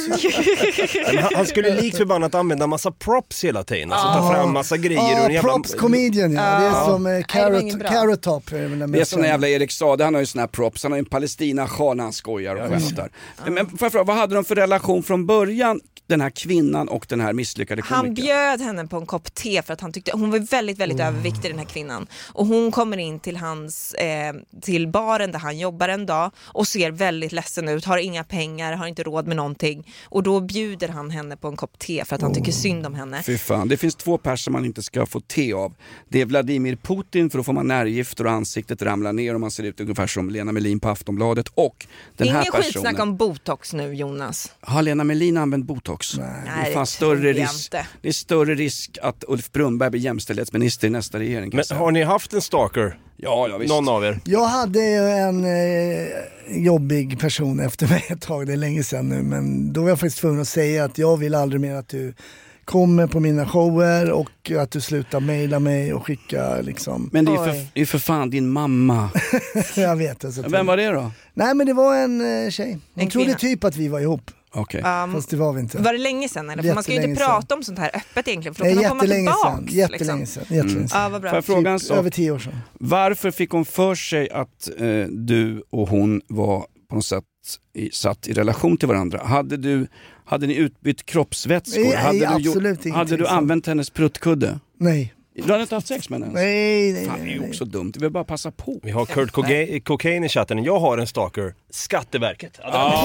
[SPEAKER 6] dåligt?
[SPEAKER 3] han, han skulle likt förbannat använda massa props hela tiden. Alltså ta fram massa grejer.
[SPEAKER 5] Ja,
[SPEAKER 3] och jävla...
[SPEAKER 5] props comedian, ja. Det är
[SPEAKER 3] ja.
[SPEAKER 5] som eh, Carrot, Carrot Top. Är det,
[SPEAKER 6] det är som jävla Erik Saade, han har ju såna här props. Han har ju en Palestina-sjal när han skojar och skämtar. Ja. Men för, för, vad hade de för relation från början, den här kvinnan och den här misslyckade komikern?
[SPEAKER 4] Han bjöd henne på en kopp te för att han tyckte hon var väldigt, väldigt mm. överviktig, den här kvinnan. Och hon kommer in till hans eh, till baren där han jobbar en dag och ser väldigt ledsen ut, har inga pengar, har inte råd med någonting. Och då bjuder han henne på en kopp te för att han tycker synd om henne.
[SPEAKER 6] Fy fan, det finns två personer man inte ska få te av. Det är Vladimir Putin, för då får man nervgifter och ansiktet ramlar ner och man ser ut ungefär som Lena Melin på Aftonbladet. Och den
[SPEAKER 4] Ingen
[SPEAKER 6] här personen...
[SPEAKER 4] skitsnack om botox nu, Jonas.
[SPEAKER 6] Har Lena Melin använt botox?
[SPEAKER 4] Nej,
[SPEAKER 6] det är fan större risk. Det är större risk att Ulf Brunberg blir jämställdhetsminister i nästa regering.
[SPEAKER 3] Men har ni haft en stalker?
[SPEAKER 6] Ja, ja visst.
[SPEAKER 3] Någon av er?
[SPEAKER 5] Jag hade en eh, jobbig person efter mig ett tag, det är länge sedan nu, men då var jag faktiskt tvungen att säga att jag vill aldrig mer att du kommer på mina shower och att du slutar mejla mig och skicka liksom.
[SPEAKER 6] Men det är för, det är för fan din mamma.
[SPEAKER 5] Jag vet. Alltså,
[SPEAKER 6] Vem var det då?
[SPEAKER 5] Nej, men det var en eh, tjej. Hon
[SPEAKER 4] en
[SPEAKER 5] trodde
[SPEAKER 4] kvinna.
[SPEAKER 5] typ att vi var ihop.
[SPEAKER 6] Okay.
[SPEAKER 4] Um,
[SPEAKER 5] Fast det var vi inte.
[SPEAKER 4] Var det länge sedan? Eller? För man ska ju inte prata om sånt här öppet egentligen. För då
[SPEAKER 5] Nej,
[SPEAKER 4] kan man komma tillbaka.
[SPEAKER 5] Sedan, jättelänge sedan. Jättelänge
[SPEAKER 6] Mm.
[SPEAKER 5] sedan.
[SPEAKER 4] Ja, vad bra.
[SPEAKER 6] Får jag fråga en sak?
[SPEAKER 5] Över tio år sedan.
[SPEAKER 6] Varför fick hon för sig att eh, du och hon var på något sätt i, satt i relation till varandra? Hade, du, hade ni utbytt kroppsvätskor?
[SPEAKER 5] Nej,
[SPEAKER 6] hade
[SPEAKER 5] absolut
[SPEAKER 6] du,
[SPEAKER 5] ingenting.
[SPEAKER 6] Hade du använt hennes pruttkudde?
[SPEAKER 5] Nej.
[SPEAKER 6] Du hade inte haft sex med henne?
[SPEAKER 5] Nej, nej,
[SPEAKER 6] Fan,
[SPEAKER 5] nej,
[SPEAKER 6] det är ju
[SPEAKER 5] nej.
[SPEAKER 6] också dumt. Vi vill bara passa på.
[SPEAKER 3] Vi har Kurt Coga- Cocaine i chatten. Jag har en stalker. Skatteverket.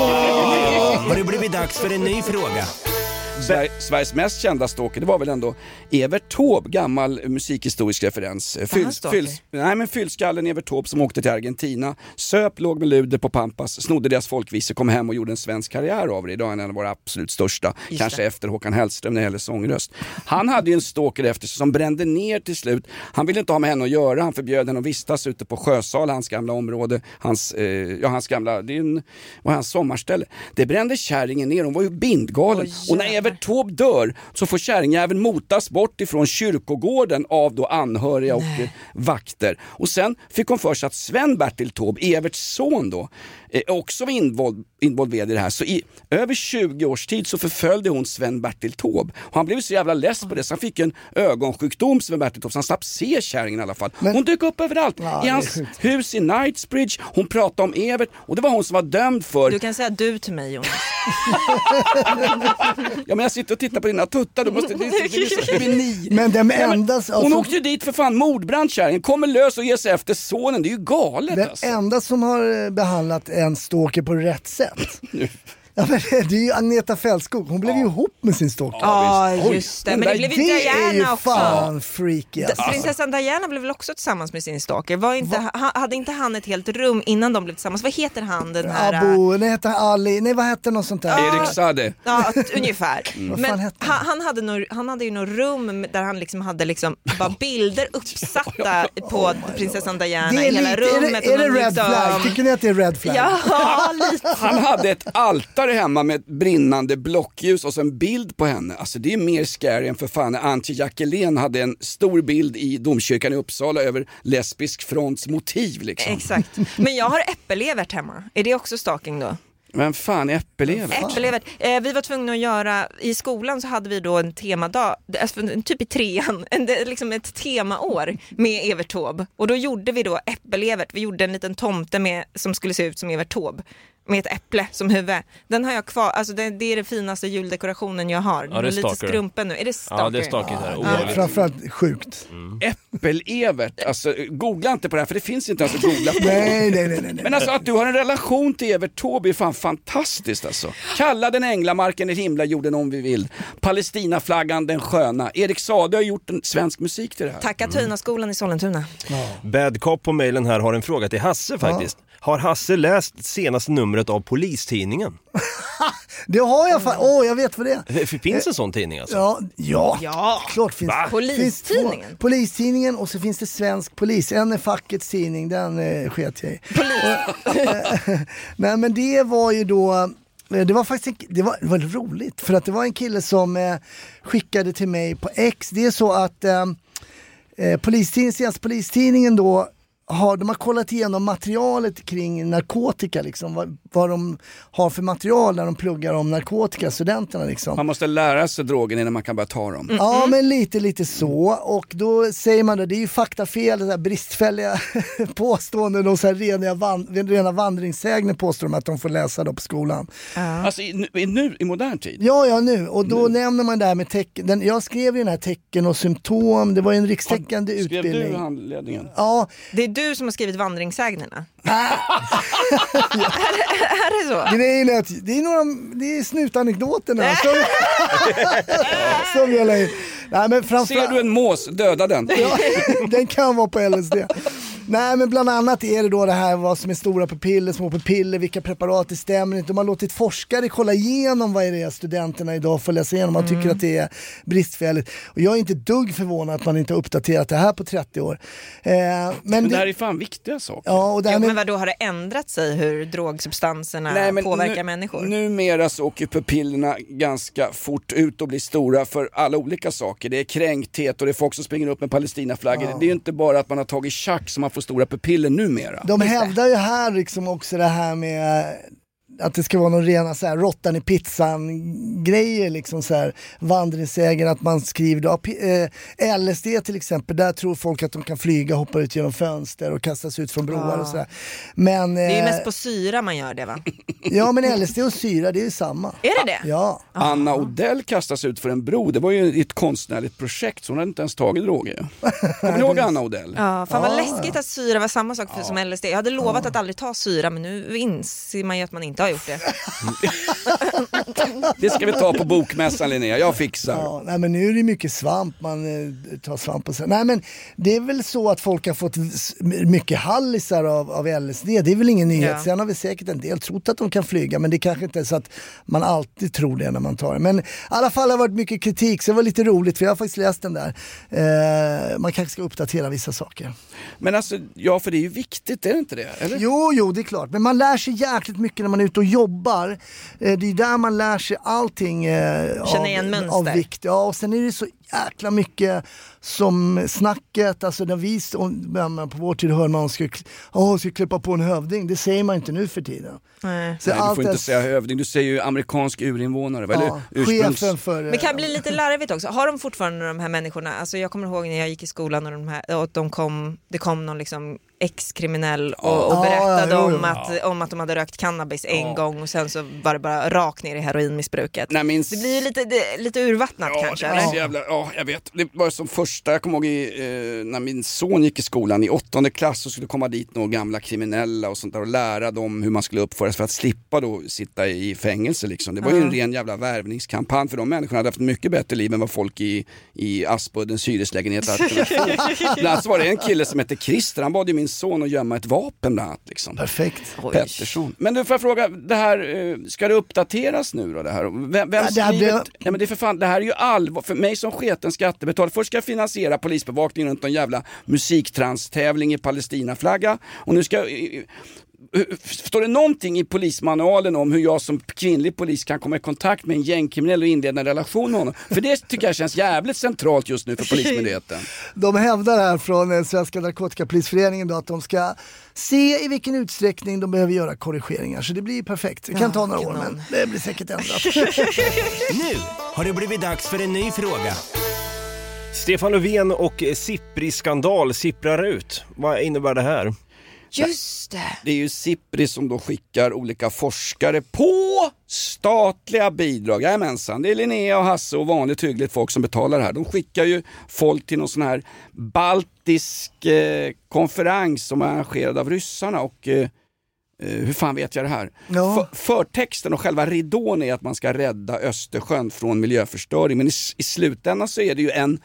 [SPEAKER 8] Har det blivit dags för en ny fråga?
[SPEAKER 6] Sver- Sveriges mest kända stalker, det var väl ändå Evert Taube, gammal musikhistorisk referens. Fyll, fyll, nej men fyllskallen Evert Taube som åkte till Argentina, söp, låg med luder på Pampas, snodde deras folkvisor, kom hem och gjorde en svensk karriär av det. Idag är han en av våra absolut största, Just kanske det. efter Håkan Hellström när det gäller sångröst. Han hade ju en stalker efter sig som brände ner till slut. Han ville inte ha med henne att göra, han förbjöd henne att vistas ute på Sjösal, hans gamla område, hans, eh, ja hans gamla, det är en, var hans sommarställe. Det brände kärringen ner, hon var ju bindgalen. Oh, och när Evert Taube dör så får kärringjäveln motas bort ifrån kyrkogården av då anhöriga Nej. och eh, vakter. Och sen fick hon för sig att Sven-Bertil Taube, Everts son då, eh, också var invol- involverad i det här. Så i över tjugo års tid så förföljde hon Sven-Bertil Taube. Och han blev så jävla less på det så han fick en ögonsjukdom, Sven-Bertil Taube, så han slapp se kärringen i alla fall. Men, hon dök upp överallt. Ja, I hans hus i Knightsbridge. Hon pratade om Evert och det var hon som var dömd för...
[SPEAKER 4] Du kan säga du till mig, Jonas.
[SPEAKER 6] Ja, men jag sitter och tittar på dina tuttar. Du måste, det, det, det, det är ni.
[SPEAKER 5] Men den enda...
[SPEAKER 6] Alltså, hon åkte ju dit för fan mordbrandkärringen. Kommer lös och ger sig efter sonen. Det är ju galet.
[SPEAKER 5] Den
[SPEAKER 6] alltså.
[SPEAKER 5] enda som har behandlat en stalker på rätt sätt. Ja, men det är ju Agneta Fältskog. Hon blev ja. ju ihop med sin stalker.
[SPEAKER 4] Ja, ja just det. Men det blev ju Diana
[SPEAKER 5] är ju
[SPEAKER 4] också.
[SPEAKER 5] fan freaky.
[SPEAKER 4] Alltså. Prinsessan Diana blev väl också tillsammans med sin stalker. Var inte, ha, hade inte han ett helt rum innan de blev tillsammans? Vad heter han den här?
[SPEAKER 5] Abo, nej heter Ali. Nej, vad heter något sånt där?
[SPEAKER 6] Ja, Erik Sade.
[SPEAKER 4] Ja, ungefär.
[SPEAKER 5] Mm.
[SPEAKER 4] Men han, han, hade nog, han hade ju något rum där han liksom hade liksom bara bilder uppsatta på prinsessan Diana i hela
[SPEAKER 5] lite,
[SPEAKER 4] rummet.
[SPEAKER 5] Är det, är det red liksom... flag? Tycker ni att det är red flag?
[SPEAKER 4] Ja, lite.
[SPEAKER 6] Han hade ett altare hemma med ett brinnande blockljus och så en bild på henne. Alltså det är mer scary än för fan. Antje Jackelén hade en stor bild i domkyrkan i Uppsala över lesbisk fronts motiv liksom.
[SPEAKER 4] Exakt. Men jag har äppelevert hemma. Är det också stalking då?
[SPEAKER 6] Men fan, äppelevert.
[SPEAKER 4] Äppelevert. Eh, vi var tvungna att göra, i skolan så hade vi då en temadag, alltså, typ i trean, en, liksom ett temaår med Evert Taube. Och då gjorde vi då äppelevert. Vi gjorde en liten tomte med, som skulle se ut som Evert Taube. Med ett äpple som huvud. Den har jag kvar, alltså det, det är det finaste juldekorationen jag har.
[SPEAKER 3] Ja, det är
[SPEAKER 4] lite
[SPEAKER 3] stalker.
[SPEAKER 4] skrumpen nu. Är det stalker?
[SPEAKER 3] Ja, det är stalker här.
[SPEAKER 5] Ja, ja. Framförallt sjukt.
[SPEAKER 6] Mm. Äppelevert, alltså googla inte på det här för det finns inte ens att googla på.
[SPEAKER 5] nej, nej, nej, nej.
[SPEAKER 6] Men alltså att du har en relation till Evert Taube är fan fantastiskt alltså. Kalla den änglamarken i himla jorden om vi vill. Palestinaflaggan den sköna. Erik Sade har gjort en svensk musik till det här.
[SPEAKER 4] Tacka Tynaskolan i Sollentuna.
[SPEAKER 3] Ja. Bad Cop på mejlen här har en fråga till Hasse faktiskt. Ja. Har Hasse läst senaste numret av Polistidningen?
[SPEAKER 5] Det har jag fan. Åh, oh, jag vet vad det är.
[SPEAKER 3] Finns en sån tidning alltså?
[SPEAKER 5] Ja, ja.
[SPEAKER 4] ja.
[SPEAKER 5] Klart finns.
[SPEAKER 3] Va?
[SPEAKER 4] Polistidningen.
[SPEAKER 5] Finns Polistidningen och så finns det Svensk Polis. En är fackets tidning, den eh, sket jag i. Nej, men det var ju då det var faktiskt det var, det var roligt för att det var en kille som eh, skickade till mig på X. Det är så att eh, polistidningen, senaste Polistidningen då har, de har kollat igenom materialet kring narkotika liksom, vad, vad de har för material när de pluggar om narkotika, studenterna liksom.
[SPEAKER 6] Man måste lära sig drogen innan man kan börja ta dem.
[SPEAKER 5] Mm. Ja, men lite, lite så. Och då säger man det, det är ju faktafel, det där bristfälliga påståenden och så här rena, van, rena vandringssägner påstår de att de får läsa då på skolan.
[SPEAKER 6] Uh. Alltså i, i, nu, i modern tid?
[SPEAKER 5] Ja, ja nu. Och då nu. nämner man det här med tecken. Den, jag skrev ju den här tecken och symptom, det var ju en rikstäckande ja, utbildning.
[SPEAKER 6] Skrev du handledningen?
[SPEAKER 5] Ja.
[SPEAKER 4] Det är du som har skrivit vandringssägnerna. är, det, är det så?
[SPEAKER 5] Grejen är att det är några, det är snutanekdoterna som, som jag la in. Nej, men framför...
[SPEAKER 6] Ser du en mås, döda den.
[SPEAKER 5] Ja, den kan vara på L S D. Nej, men bland annat är det då det här vad som är stora pupiller, små pupiller, vilka preparat det stämmer inte. De har låtit forskare kolla igenom vad det är studenterna idag får läsa igenom. Man tycker mm. att det är bristfälligt. Och jag är inte dugg förvånad att man inte har uppdaterat det här på trettio år. Eh, men,
[SPEAKER 6] men det,
[SPEAKER 5] det
[SPEAKER 6] här är fan viktiga saker.
[SPEAKER 5] Ja, och det här
[SPEAKER 4] jo,
[SPEAKER 5] med...
[SPEAKER 4] men vadå, har det ändrat sig hur drogsubstanserna Nej, men påverkar nu, människor?
[SPEAKER 6] Numera så åker pupillerna ganska fort ut och blir stora för alla olika saker. Det är kränkthet och det är folk som springer upp med Palestinaflaggor. Ja. Det är ju inte bara att man har tagit tjack som man får stora pupiller numera.
[SPEAKER 5] De hävdar ju här liksom också det här med att det ska vara någon rena så här råttan i pizzan grejer liksom så här vandringssägen att man skriver då, eh, L S D till exempel, där tror folk att de kan flyga, hoppa ut genom fönster och kastas ut från broar ah. och sådär. Men,
[SPEAKER 4] det är ju
[SPEAKER 5] eh,
[SPEAKER 4] mest på syra man gör det, va?
[SPEAKER 5] Ja, men L S D och syra, det är ju samma.
[SPEAKER 4] Är det det?
[SPEAKER 5] Ja.
[SPEAKER 6] Anna Odell kastas ut för en bro, det var ju ett konstnärligt projekt så hon hade inte ens tagit droger. Kommer ni ihåg Anna Odell?
[SPEAKER 4] Ja, fan vad ah. läskigt att syra var samma sak för, ja. som L S D. Jag hade lovat ah. att aldrig ta syra, men nu inser man ju att man inte har gjort det.
[SPEAKER 6] Det ska vi ta på bokmässan, Linnea, jag fixar.
[SPEAKER 5] Ja, nej, men nu är det mycket svamp, man eh, tar svamp och så. Nej, men det är väl så att folk har fått mycket hallisar av, av L S D, det är väl ingen nyhet. Ja. Sen har vi säkert en del trott att de kan flyga, men det kanske inte är så att man alltid tror det när man tar det. Men i alla fall har det varit mycket kritik, så det var lite roligt, för jag har faktiskt läst den där. Eh, man kanske ska uppdatera vissa saker.
[SPEAKER 6] Men alltså, ja, för det är ju viktigt, är det inte det? Eller?
[SPEAKER 5] Jo, jo, det är klart. Men man lär sig jäkligt mycket när man är ute och jobbar. Eh, det är där man lär sig allting eh, av, av vikt. Ja, och sen är det så jäkla mycket som snacket, alltså när vi på vår tid hör man ska, oh, ska klippa på en hövding, det säger man inte nu för tiden.
[SPEAKER 4] Nej,
[SPEAKER 6] så Nej du får inte säga hövding, du säger ju amerikansk urinvånare, ja, eller ursprungs...
[SPEAKER 5] chefen för...
[SPEAKER 4] Men kan bli lite larvigt också, har de fortfarande de här människorna, alltså jag kommer ihåg när jag gick i skolan och, de här, och de kom, det kom någon liksom ex-kriminell och, och berättade ja, ja, om, att, ja. om att de hade rökt cannabis en ja. gång och sen så var det bara rakt ner i heroinmissbruket. Nej, min... Det blir ju lite, det, lite urvattnat ja, kanske.
[SPEAKER 6] Det så jävla, ja, jag vet. Det var som första, jag kommer ihåg i, eh, när min son gick i skolan i åttonde klass så skulle komma dit några gamla kriminella och sånt där och lära dem hur man skulle uppföra sig för att slippa då sitta i fängelse liksom. Det var ju en ren jävla värvningskampanj för de människorna hade haft mycket bättre liv än vad folk i, i Aspuddens hyreslägenhet hade kunnat få. Bland annat var det en kille som hette Christer, han bad ju min son att gömma ett vapen bland annat liksom.
[SPEAKER 5] Perfekt.
[SPEAKER 6] Pettersson. Men du får jag fråga, det här, ska det uppdateras nu då det här? Vem, vem ja, det, blev... ja, men det, är för fan, det här är ju allvar, för mig som sketen skattebetalare. Först ska jag finansiera polisbevakningen runt en jävla musiktranstävling i Palestinaflagga och nu ska... Står det någonting i polismanualen om hur jag som kvinnlig polis kan komma i kontakt med en gängkriminell och inleda en relation med honom? För det tycker jag känns jävligt centralt just nu för polismyndigheten.
[SPEAKER 5] De hävdar här från Svenska narkotikapolisföreningen då att de ska se i vilken utsträckning de behöver göra korrigeringar. Så det blir perfekt. Det kan ja, ta några år, men det blir säkert ändrat.
[SPEAKER 8] Nu har det blivit dags för en ny fråga.
[SPEAKER 3] Stefan Löfven och Sipri-skandal sipprar ut. Vad innebär det här?
[SPEAKER 4] Just det.
[SPEAKER 6] Det är ju Sipri som då skickar olika forskare på statliga bidrag. Jajamensan, det är Linnea och Hasse och vanligt hyggligt folk som betalar det här. De skickar ju folk till någon sån här baltisk eh, konferens som är arrangerad av ryssarna och eh, hur fan vet jag det här? Ja. För, förtexten och själva ridån är att man ska rädda Östersjön från miljöförstöring, men i, i slutändan så är det ju en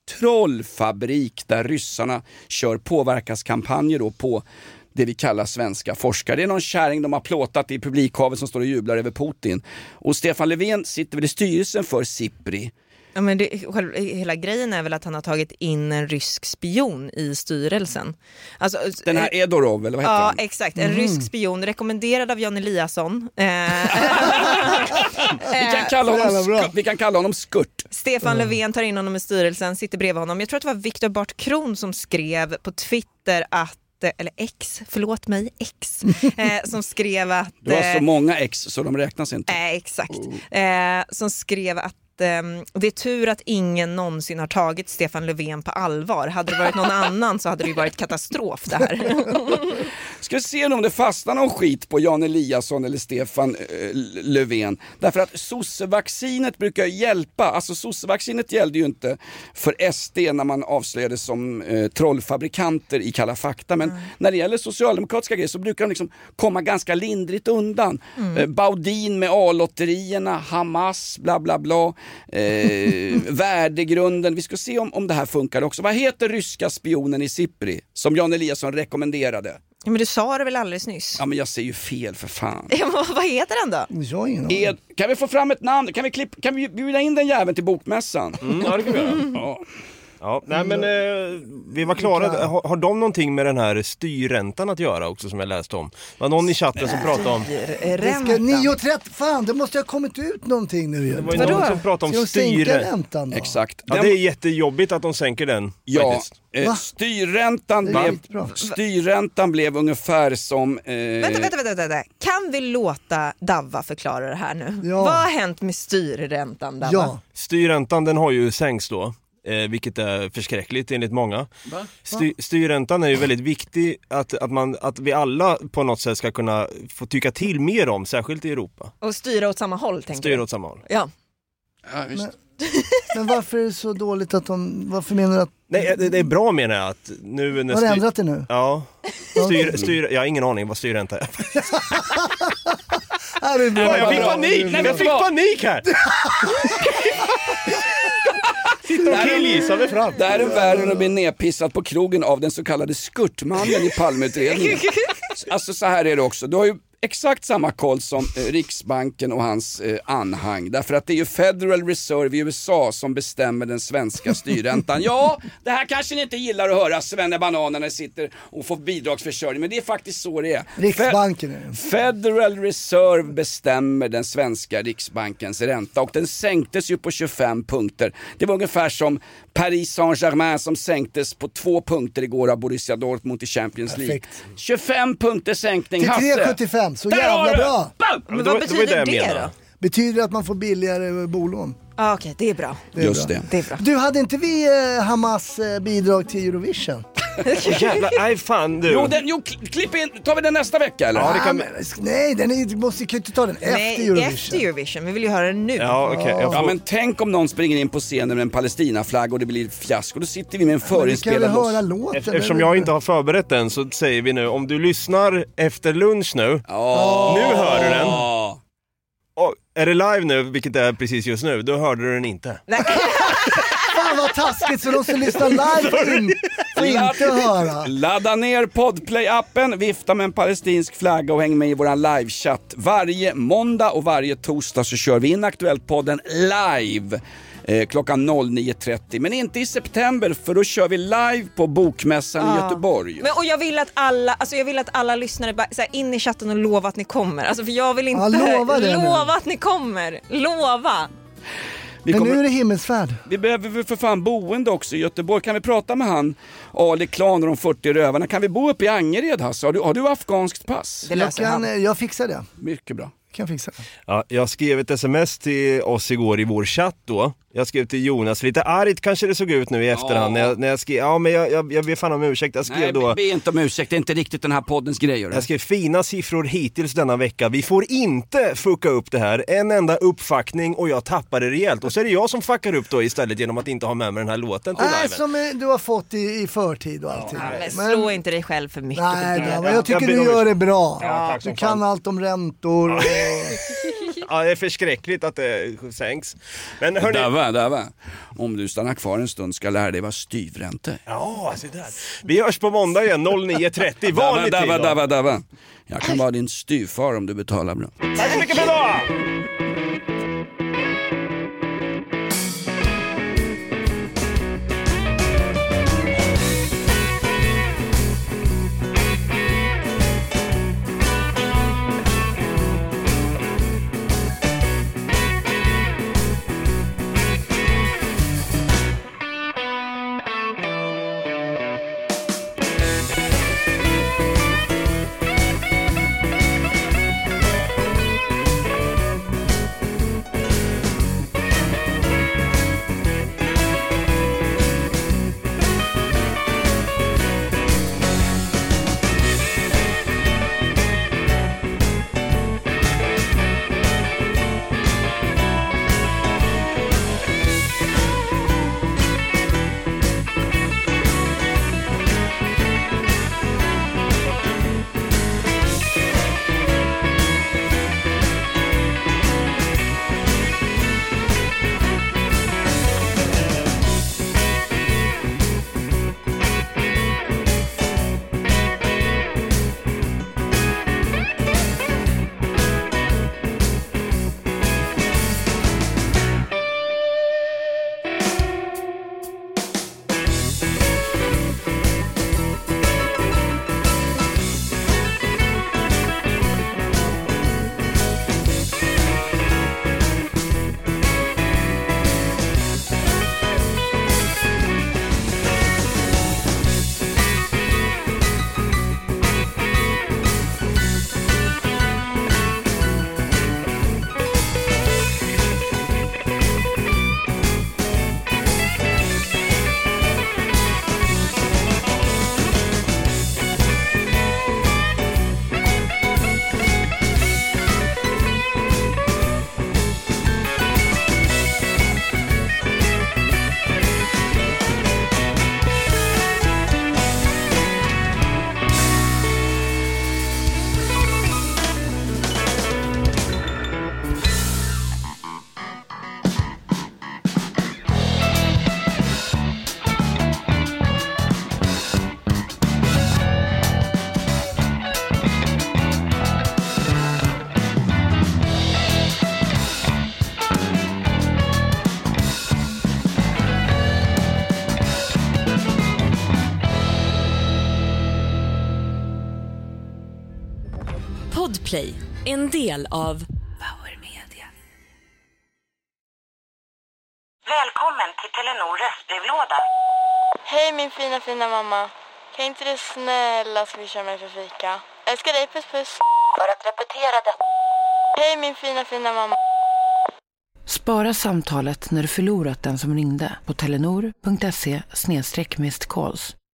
[SPEAKER 6] trollfabrik där ryssarna kör påverkanskampanjer då på det vi kallar svenska forskare. Det är någon kärring de har plåtat i publikhavet som står och jublar över Putin. Och Stefan Löfven sitter väl i styrelsen för Sipri.
[SPEAKER 4] Ja, men det, själv, hela grejen är väl att han har tagit in en rysk spion i styrelsen. Alltså,
[SPEAKER 6] den här Edorov, eller vad heter
[SPEAKER 4] ja,
[SPEAKER 6] han?
[SPEAKER 4] Ja, exakt. En mm. rysk spion rekommenderad av Jan Eliasson. vi,
[SPEAKER 6] kan kalla honom sk- vi kan kalla honom Skurt.
[SPEAKER 4] Stefan mm. Löfven tar in honom i styrelsen, sitter bredvid honom. Jag tror att det var Viktor Bart Kron som skrev på Twitter att eller X, förlåt mig, X, eh, som skrev att...
[SPEAKER 6] Du har så många X så de räknas inte.
[SPEAKER 4] Eh, exakt. Oh. Eh, som skrev att eh, det är tur att ingen någonsin har tagit Stefan Löfven på allvar. Hade det varit någon annan så hade det ju varit katastrof det här.
[SPEAKER 6] Ska vi se om det fastnar någon skit på Jan Eliasson eller Stefan eh, Löfven. Därför att sossevaccinet brukar hjälpa. Alltså sossevaccinet gällde ju inte för S D när man avslöjades som eh, trollfabrikanter i Kalla fakta. Men mm. när det gäller socialdemokratiska grejer så brukar de liksom komma ganska lindrigt undan. Mm. Eh, Baudin med A-lotterierna, Hamas, bla bla bla. Eh, värdegrunden. Vi ska se om, om det här funkar också. Vad heter ryska spionen i Sipri som Jan Eliasson rekommenderade?
[SPEAKER 4] Ja, men du sa det väl alldeles nyss?
[SPEAKER 6] Ja, men jag säger ju fel för fan.
[SPEAKER 4] Ja, men vad heter den då?
[SPEAKER 5] Jag ingen
[SPEAKER 6] Ed, kan vi få fram ett namn? Kan vi, klipp, kan vi bjuda in den jäveln till bokmässan?
[SPEAKER 3] Mm, ja, det kan vi göra.
[SPEAKER 6] Ja.
[SPEAKER 3] Ja, nej men eh, vi var klara. Har, har de någonting med den här styrräntan att göra också som jag läste om? Var någon i chatten som pratade om...
[SPEAKER 5] nio trettio, fan det måste ha kommit ut någonting nu.
[SPEAKER 3] Det var ju någon som pratade om styrräntan.
[SPEAKER 6] Exakt.
[SPEAKER 3] Ja, det är jättejobbigt att de sänker den.
[SPEAKER 6] Ja, eh, styrräntan, blev, styrräntan blev ungefär som... Eh...
[SPEAKER 4] Vänta, vänta, vänta, vänta. Kan vi låta Davva förklara det här nu?
[SPEAKER 5] Ja.
[SPEAKER 4] Vad har hänt med styrräntan, Davva?
[SPEAKER 5] Ja.
[SPEAKER 3] Styrräntan den har ju sänkts då. Eh, vilket är förskräckligt enligt många. Styr, styrräntan är ju väldigt viktig att, att, man, att vi alla på något sätt ska kunna få tycka till mer om, särskilt i Europa.
[SPEAKER 4] Och styra åt samma håll, tänker
[SPEAKER 3] Styra
[SPEAKER 4] du?
[SPEAKER 3] åt samma håll.
[SPEAKER 4] Ja.
[SPEAKER 6] Ja, visst.
[SPEAKER 5] Men, men varför är det så dåligt att de, varför menar du att...
[SPEAKER 3] Nej, det, det är bra menar jag att nu... När
[SPEAKER 5] har det
[SPEAKER 3] styr,
[SPEAKER 5] ändrat det nu?
[SPEAKER 3] Ja. Styr, styr, jag har ingen aning vad styrränta är.
[SPEAKER 5] Här är bra.
[SPEAKER 3] Nej, jag fick panik! Nej, jag fick panik här! Sitter och killgissar mig fram.
[SPEAKER 6] Det här är värre att bli nedpissat på krogen av den så kallade skurtmannen i Palmeutredningen. Alltså så här är det också. Du har ju exakt samma koll som eh, Riksbanken och hans eh, anhang. Därför att det är ju Federal Reserve i U S A som bestämmer den svenska styrräntan. Ja, det här kanske ni inte gillar att höra, svennebananerna sitter och får bidragsförsörjning. Men det är faktiskt så det är.
[SPEAKER 5] Riksbanken är det.
[SPEAKER 6] Federal Reserve bestämmer den svenska Riksbankens ränta. Och den sänktes ju på tjugofem punkter. Det var ungefär som Paris Saint-Germain som sänktes på två punkter igår av Borussia Dortmund i Champions League.
[SPEAKER 5] Perfekt.
[SPEAKER 6] tjugofem punkter sänkning,
[SPEAKER 5] till
[SPEAKER 6] Hasse.
[SPEAKER 5] tre sjuttiofem, så
[SPEAKER 6] Där
[SPEAKER 5] jävla bra.
[SPEAKER 4] Men vad det betyder det, det då?
[SPEAKER 5] Betyder att man får billigare bolån.
[SPEAKER 4] Ah, okej, okay, det är bra.
[SPEAKER 5] Det är
[SPEAKER 6] Just
[SPEAKER 5] bra.
[SPEAKER 6] det.
[SPEAKER 4] det är bra.
[SPEAKER 5] Du, hade inte vi eh, Hamas eh, bidrag till Eurovision?
[SPEAKER 3] Oh, jävlar, nej fan du.
[SPEAKER 6] Jo, den, jo, klipp in, tar vi den nästa vecka eller?
[SPEAKER 5] Ja, det kan... men, nej, den är, du måste ju inte ta den efter
[SPEAKER 4] nej,
[SPEAKER 5] Eurovision.
[SPEAKER 4] efter Eurovision, vi vill ju höra den nu.
[SPEAKER 3] Ja, okay,
[SPEAKER 6] ja.
[SPEAKER 3] får...
[SPEAKER 6] ja, men tänk om någon springer in på scenen med en Palestinaflagg och det blir fiasko. Då sitter vi med en
[SPEAKER 5] ja,
[SPEAKER 6] förinspelad
[SPEAKER 5] loss. Höra låten,
[SPEAKER 3] Eftersom
[SPEAKER 5] eller?
[SPEAKER 3] jag inte har förberett den så säger vi nu, om du lyssnar efter lunch nu,
[SPEAKER 6] oh.
[SPEAKER 3] nu hör du den. Och är det live nu, vilket är precis just nu, då hörde du den inte.
[SPEAKER 5] Fan vad taskigt, så de som lyssnar live får, in, får inte höra.
[SPEAKER 6] Ladda ner Podplay-appen, vifta med en palestinsk flagga och häng med i våran livechatt. Varje måndag och varje torsdag så kör vi in Aktuellt-podden live eh, klockan nio trettio. Men inte i september, för då kör vi live på Bokmässan
[SPEAKER 4] ah.
[SPEAKER 6] i Göteborg.
[SPEAKER 4] Men, och jag vill att alla, alltså jag vill att alla lyssnare bara, så här, in i chatten och lova att ni kommer. Alltså för jag vill inte
[SPEAKER 5] ah, lova,
[SPEAKER 4] lova att ni kommer. Lova.
[SPEAKER 6] Vi
[SPEAKER 5] men
[SPEAKER 6] kommer,
[SPEAKER 5] nu är det himmelsfärd.
[SPEAKER 6] Vi behöver för fan boende också i Göteborg. Kan vi prata med han Ali Klan och de fyrtio rövarna? Kan vi bo uppe i Angered, Hasse? Har du, har du afghanskt pass?
[SPEAKER 5] Det jag, kan, jag fixar det.
[SPEAKER 6] Mycket bra.
[SPEAKER 5] Kan fixa det.
[SPEAKER 3] Ja, jag skrev ett sms till oss igår i vår chatt då. Jag skrev till Jonas, lite argt kanske det såg ut nu i efterhand ja. när, jag, när jag skrev, ja men jag, jag, jag ber fan om ursäkt. Jag skrev
[SPEAKER 6] Nej,
[SPEAKER 3] då,
[SPEAKER 6] be inte om ursäkt, det är inte riktigt den här poddens grejer.
[SPEAKER 3] Jag skrev fina siffror hittills denna vecka. Vi får inte fucka upp det här. En enda uppfackning och jag tappade rejält. Och så är det jag som fuckar upp då istället genom att inte ha med mig den här låten till
[SPEAKER 5] Nej,
[SPEAKER 3] liven.
[SPEAKER 5] som du har fått i, i förtid och allting.
[SPEAKER 4] Ja, men slå men... inte dig själv för mycket.
[SPEAKER 5] Nej, bra, men jag tycker jag du gör det bra.
[SPEAKER 3] Ja,
[SPEAKER 5] du kan allt om räntor. Och...
[SPEAKER 3] ja, det är förskräckligt att det sänks. Men hörni...
[SPEAKER 6] Där var, där var. Om du stannar kvar en stund ska lära dig vad styvränta.
[SPEAKER 3] Ja, så där. Vi hörs på måndag igen, nio trettio. Vanligt tid då.
[SPEAKER 6] Där var, där var. Jag kan vara din styvfar om du betalar bra.
[SPEAKER 3] Tack så mycket för idag!
[SPEAKER 11] Podplay, en del av Power Media.
[SPEAKER 12] Välkommen till Telenor röstbrevlåda.
[SPEAKER 13] Hej min fina fina mamma. Kan inte du snälla swisha mig för fika? Älskar dig, puss puss.
[SPEAKER 12] För att repetera det.
[SPEAKER 13] Hej min fina fina mamma.
[SPEAKER 2] Spara samtalet när du förlorat den som ringde på telenor punkt se slash missed calls.